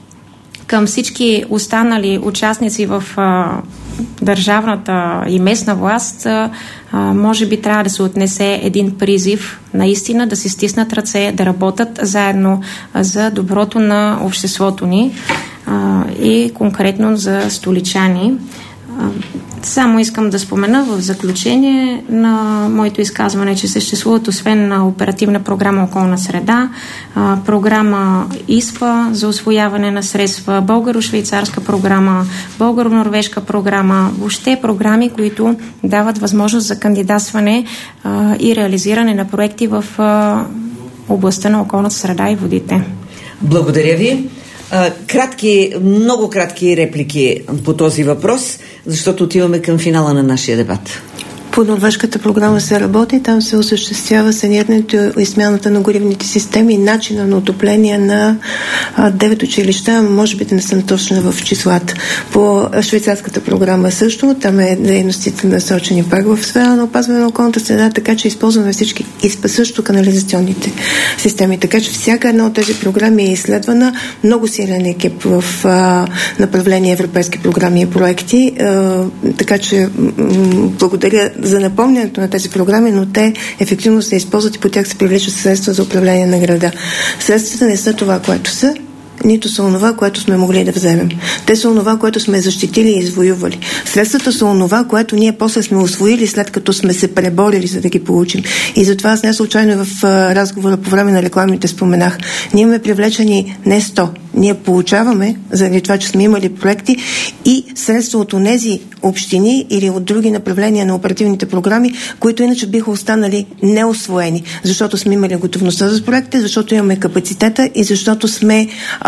Speaker 4: към всички останали участници в а, държавната и местна власт, а, може би трябва да се отнесе един призив наистина да се стиснат ръце, да работят заедно за доброто на обществото ни а, и конкретно за столичани. А, само искам да спомена в заключение на моето изказване, че съществуват освен на оперативна програма Околна среда, а, програма ИСПА за усвояване на средства, българо-швейцарска програма, българо-норвежка програма, въобще програми, които дават възможност за кандидатстване а, и реализиране на проекти в а, областта на околната среда и водите.
Speaker 3: Благодаря ви. Кратки, много кратки реплики по този въпрос, защото отиваме към финала на нашия дебат.
Speaker 1: По норвежката програма се работи, там се осъществява санирането и смяната на горивните системи и начина на отопление на девет училища, може би да не съм точна в числата. По швейцарската програма също, там е дейностите насочени пак в сфера на опазване на околната среда, така че използваме всички и също канализационните системи. Така че всяка една от тези програми е изследвана. Много силен екип в а, направление европейски програми и проекти. А, така че м- благодаря за напомнянето на тези програми, но те ефективно се използват и по тях се привличат средства за управление на града. Средствата не са това, което са, нито са онова, което сме могли да вземем. Те са онова, което сме защитили и извоювали. Средствата са онова, което ние после сме усвоили, след като сме се преборили, за да ги получим. И затова аз не случайно в разговора по време на рекламите споменах. Ние имаме привлечени не сто. Ние получаваме, заради това, че сме имали проекти и средства от онези общини или от други направления на оперативните програми, които иначе биха останали неусвоени, защото сме имали готовността за проекти, защото имаме капацитета и защото сме а,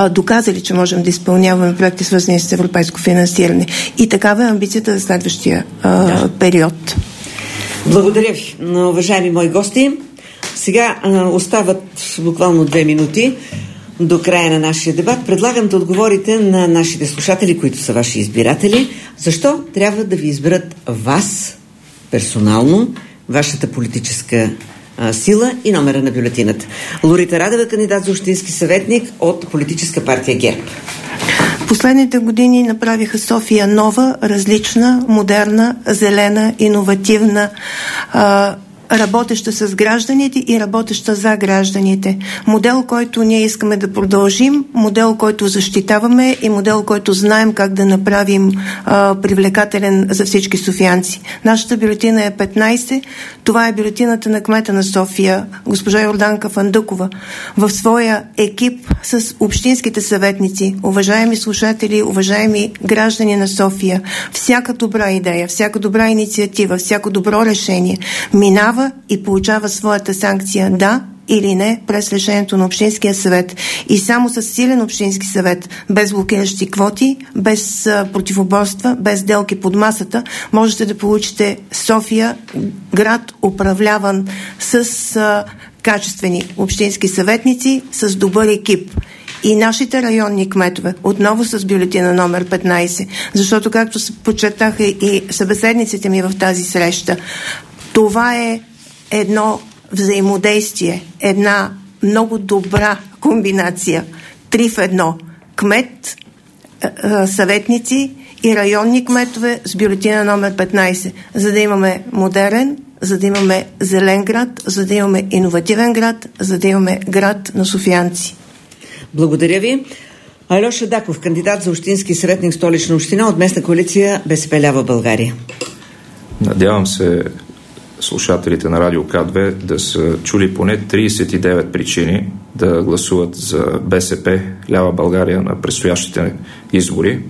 Speaker 1: а, доказали, че можем да изпълняваме проекти, свързани с европейско финансиране. И такава е амбицията за следващия а, да. период.
Speaker 3: Благодаря ви, уважаеми мои гости. Сега а, остават буквално две минути до края на нашия дебат. Предлагам да отговорите на нашите слушатели, които са ваши избиратели. Защо трябва да ви изберат вас персонално, вашата политическа а, сила и номера на бюлетината? Лорита Радева, кандидат за общински съветник от политическа партия ГЕРБ.
Speaker 1: Последните години направиха София нова, различна, модерна, зелена, иновативна, а, работеща с гражданите и работеща за гражданите. Модел, който ние искаме да продължим, модел, който защитаваме и модел, който знаем как да направим а, привлекателен за всички софиянци. Нашата бюлетина е петнайсет. Това е бюлетината на кмета на София, госпожа Йорданка Фандъкова, в своя екип с общинските съветници. Уважаеми слушатели, уважаеми граждани на София, всяка добра идея, всяка добра инициатива, всяко добро решение минава и получава своята санкция да или не през решението на Общинския съвет. И само с силен Общински съвет, без блокиращи квоти, без а, противоборства, без делки под масата, можете да получите София, град управляван с а, качествени общински съветници, с добър екип. И нашите районни кметове, отново с бюлетина номер петнайсет, защото, както се подчертаха и събеседниците ми в тази среща, това е едно взаимодействие, една много добра комбинация. Три в едно. Кмет, съветници и районни кметове с бюлетина номер петнайсет, за да имаме модерен, за да имаме зелен град, за да имаме иновативен град, за да имаме град на софиянци.
Speaker 3: Благодаря ви. Алеша Даков, кандидат за общински съветник Столична община от местна коалиция БСП лява България.
Speaker 5: Надявам се слушателите на Радио К две да са чули поне трийсет и девет причини да гласуват за БСП лява България на предстоящите избори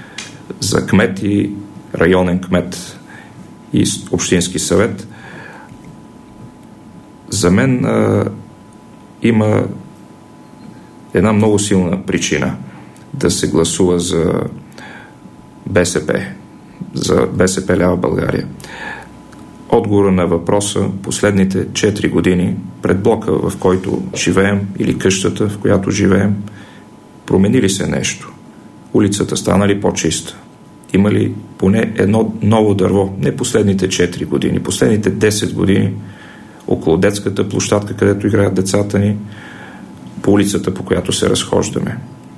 Speaker 5: за кмет и районен кмет и общински съвет. За мен а, има една много силна причина да се гласува за БСП, за БСП лява България. Отговора на въпроса последните четири години пред блока, в който живеем, или къщата, в която живеем, промени ли се нещо? Улицата стана ли по-чиста? Има ли поне едно ново дърво? Не последните четири години, последните десет години около детската площадка, където играят децата ни, по улицата, по която се разхождаме.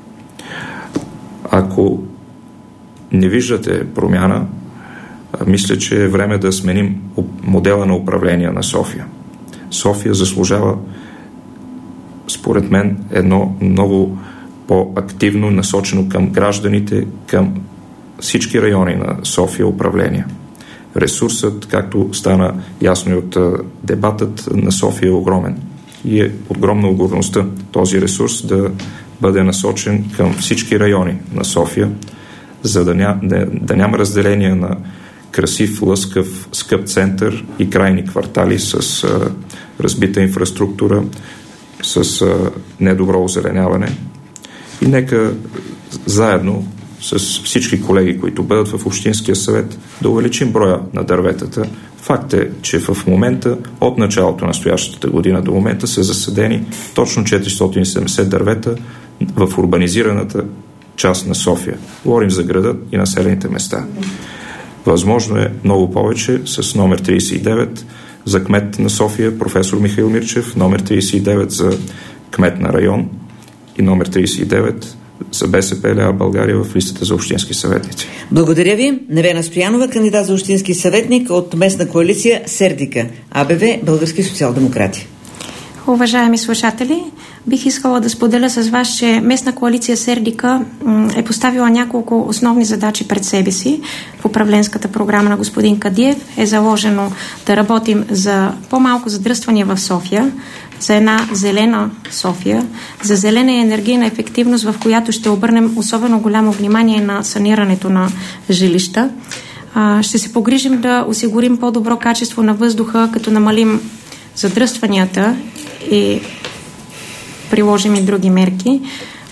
Speaker 5: Ако не виждате промяна, мисля, че е време да сменим модела на управление на София. София заслужава, според мен, едно много по-активно насочено към гражданите, към всички райони на София управление. Ресурсът, както стана ясно и от дебатът на София, е огромен. И е огромна отговорността този ресурс да бъде насочен към всички райони на София, за да, ня, да, да няма разделение на красив, лъскав, скъп център и крайни квартали с а, разбита инфраструктура, с а, недобро озеленяване. И нека заедно с всички колеги, които бъдат в Общинския съвет, да увеличим броя на дърветата. Факт е, че в момента, от началото на настоящата година до момента, са засадени точно четиристотин и седемдесет дървета в урбанизираната част на София. Говорим за града и населените места. Възможно е много повече с номер трийсет и девет за кмет на София, професор Михаил Мирчев, номер трийсет и девет за кмет на район и номер трийсет и девет за БСП лява България в листата за общински съветници.
Speaker 3: Благодаря ви. Невена Стоянова, кандидат за общински съветник от местна коалиция Сердика, АБВ, Български социал-демократи.
Speaker 4: Уважаеми слушатели, бих искала да споделя с вас, че местна коалиция Сердика е поставила няколко основни задачи пред себе си. В управленската програма на господин Кадиев е заложено да работим за по-малко задръствания в София, за една зелена София, за зелена и енергийна ефективност, в която ще обърнем особено голямо внимание на санирането на жилища. Ще се погрижим да осигурим по-добро качество на въздуха, като намалим задръстванията и приложим и други мерки.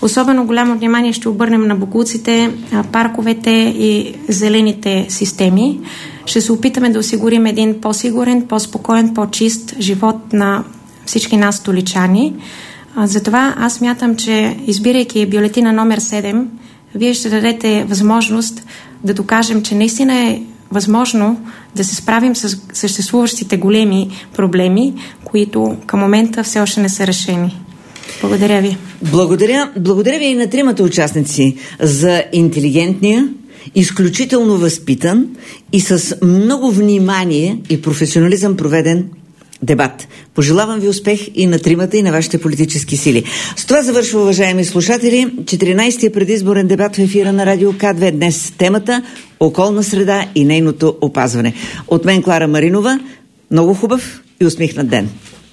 Speaker 4: Особено голямо внимание ще обърнем на боклуците, парковете и зелените системи. Ще се опитаме да осигурим един по-сигурен, по-спокоен, по-чист живот на всички нас столичани. Затова аз мятам, че избирайки бюлетина номер седем, вие ще дадете възможност да докажем, че наистина е възможно да се справим с съществуващите големи проблеми, които към момента все още не са решени. Благодаря ви.
Speaker 3: Благодаря, благодаря ви и на тримата участници за интелигентния, изключително възпитан и с много внимание и професионализъм проведен дебат. Пожелавам ви успех и на тримата, и на вашите политически сили. С това завършва, уважаеми слушатели, четиринайсетия предизборен дебат в ефира на Радио К две. Днес темата околна среда и нейното опазване. От мен Клара Маринова, много хубав и усмихнат ден.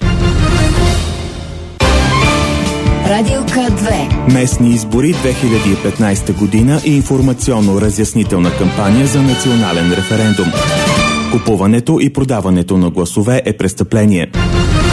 Speaker 2: Радио К две. Местни избори две хиляди и петнайсета година и информационно-разяснителна кампания за национален референдум. Купуването и продаването на гласове е престъпление.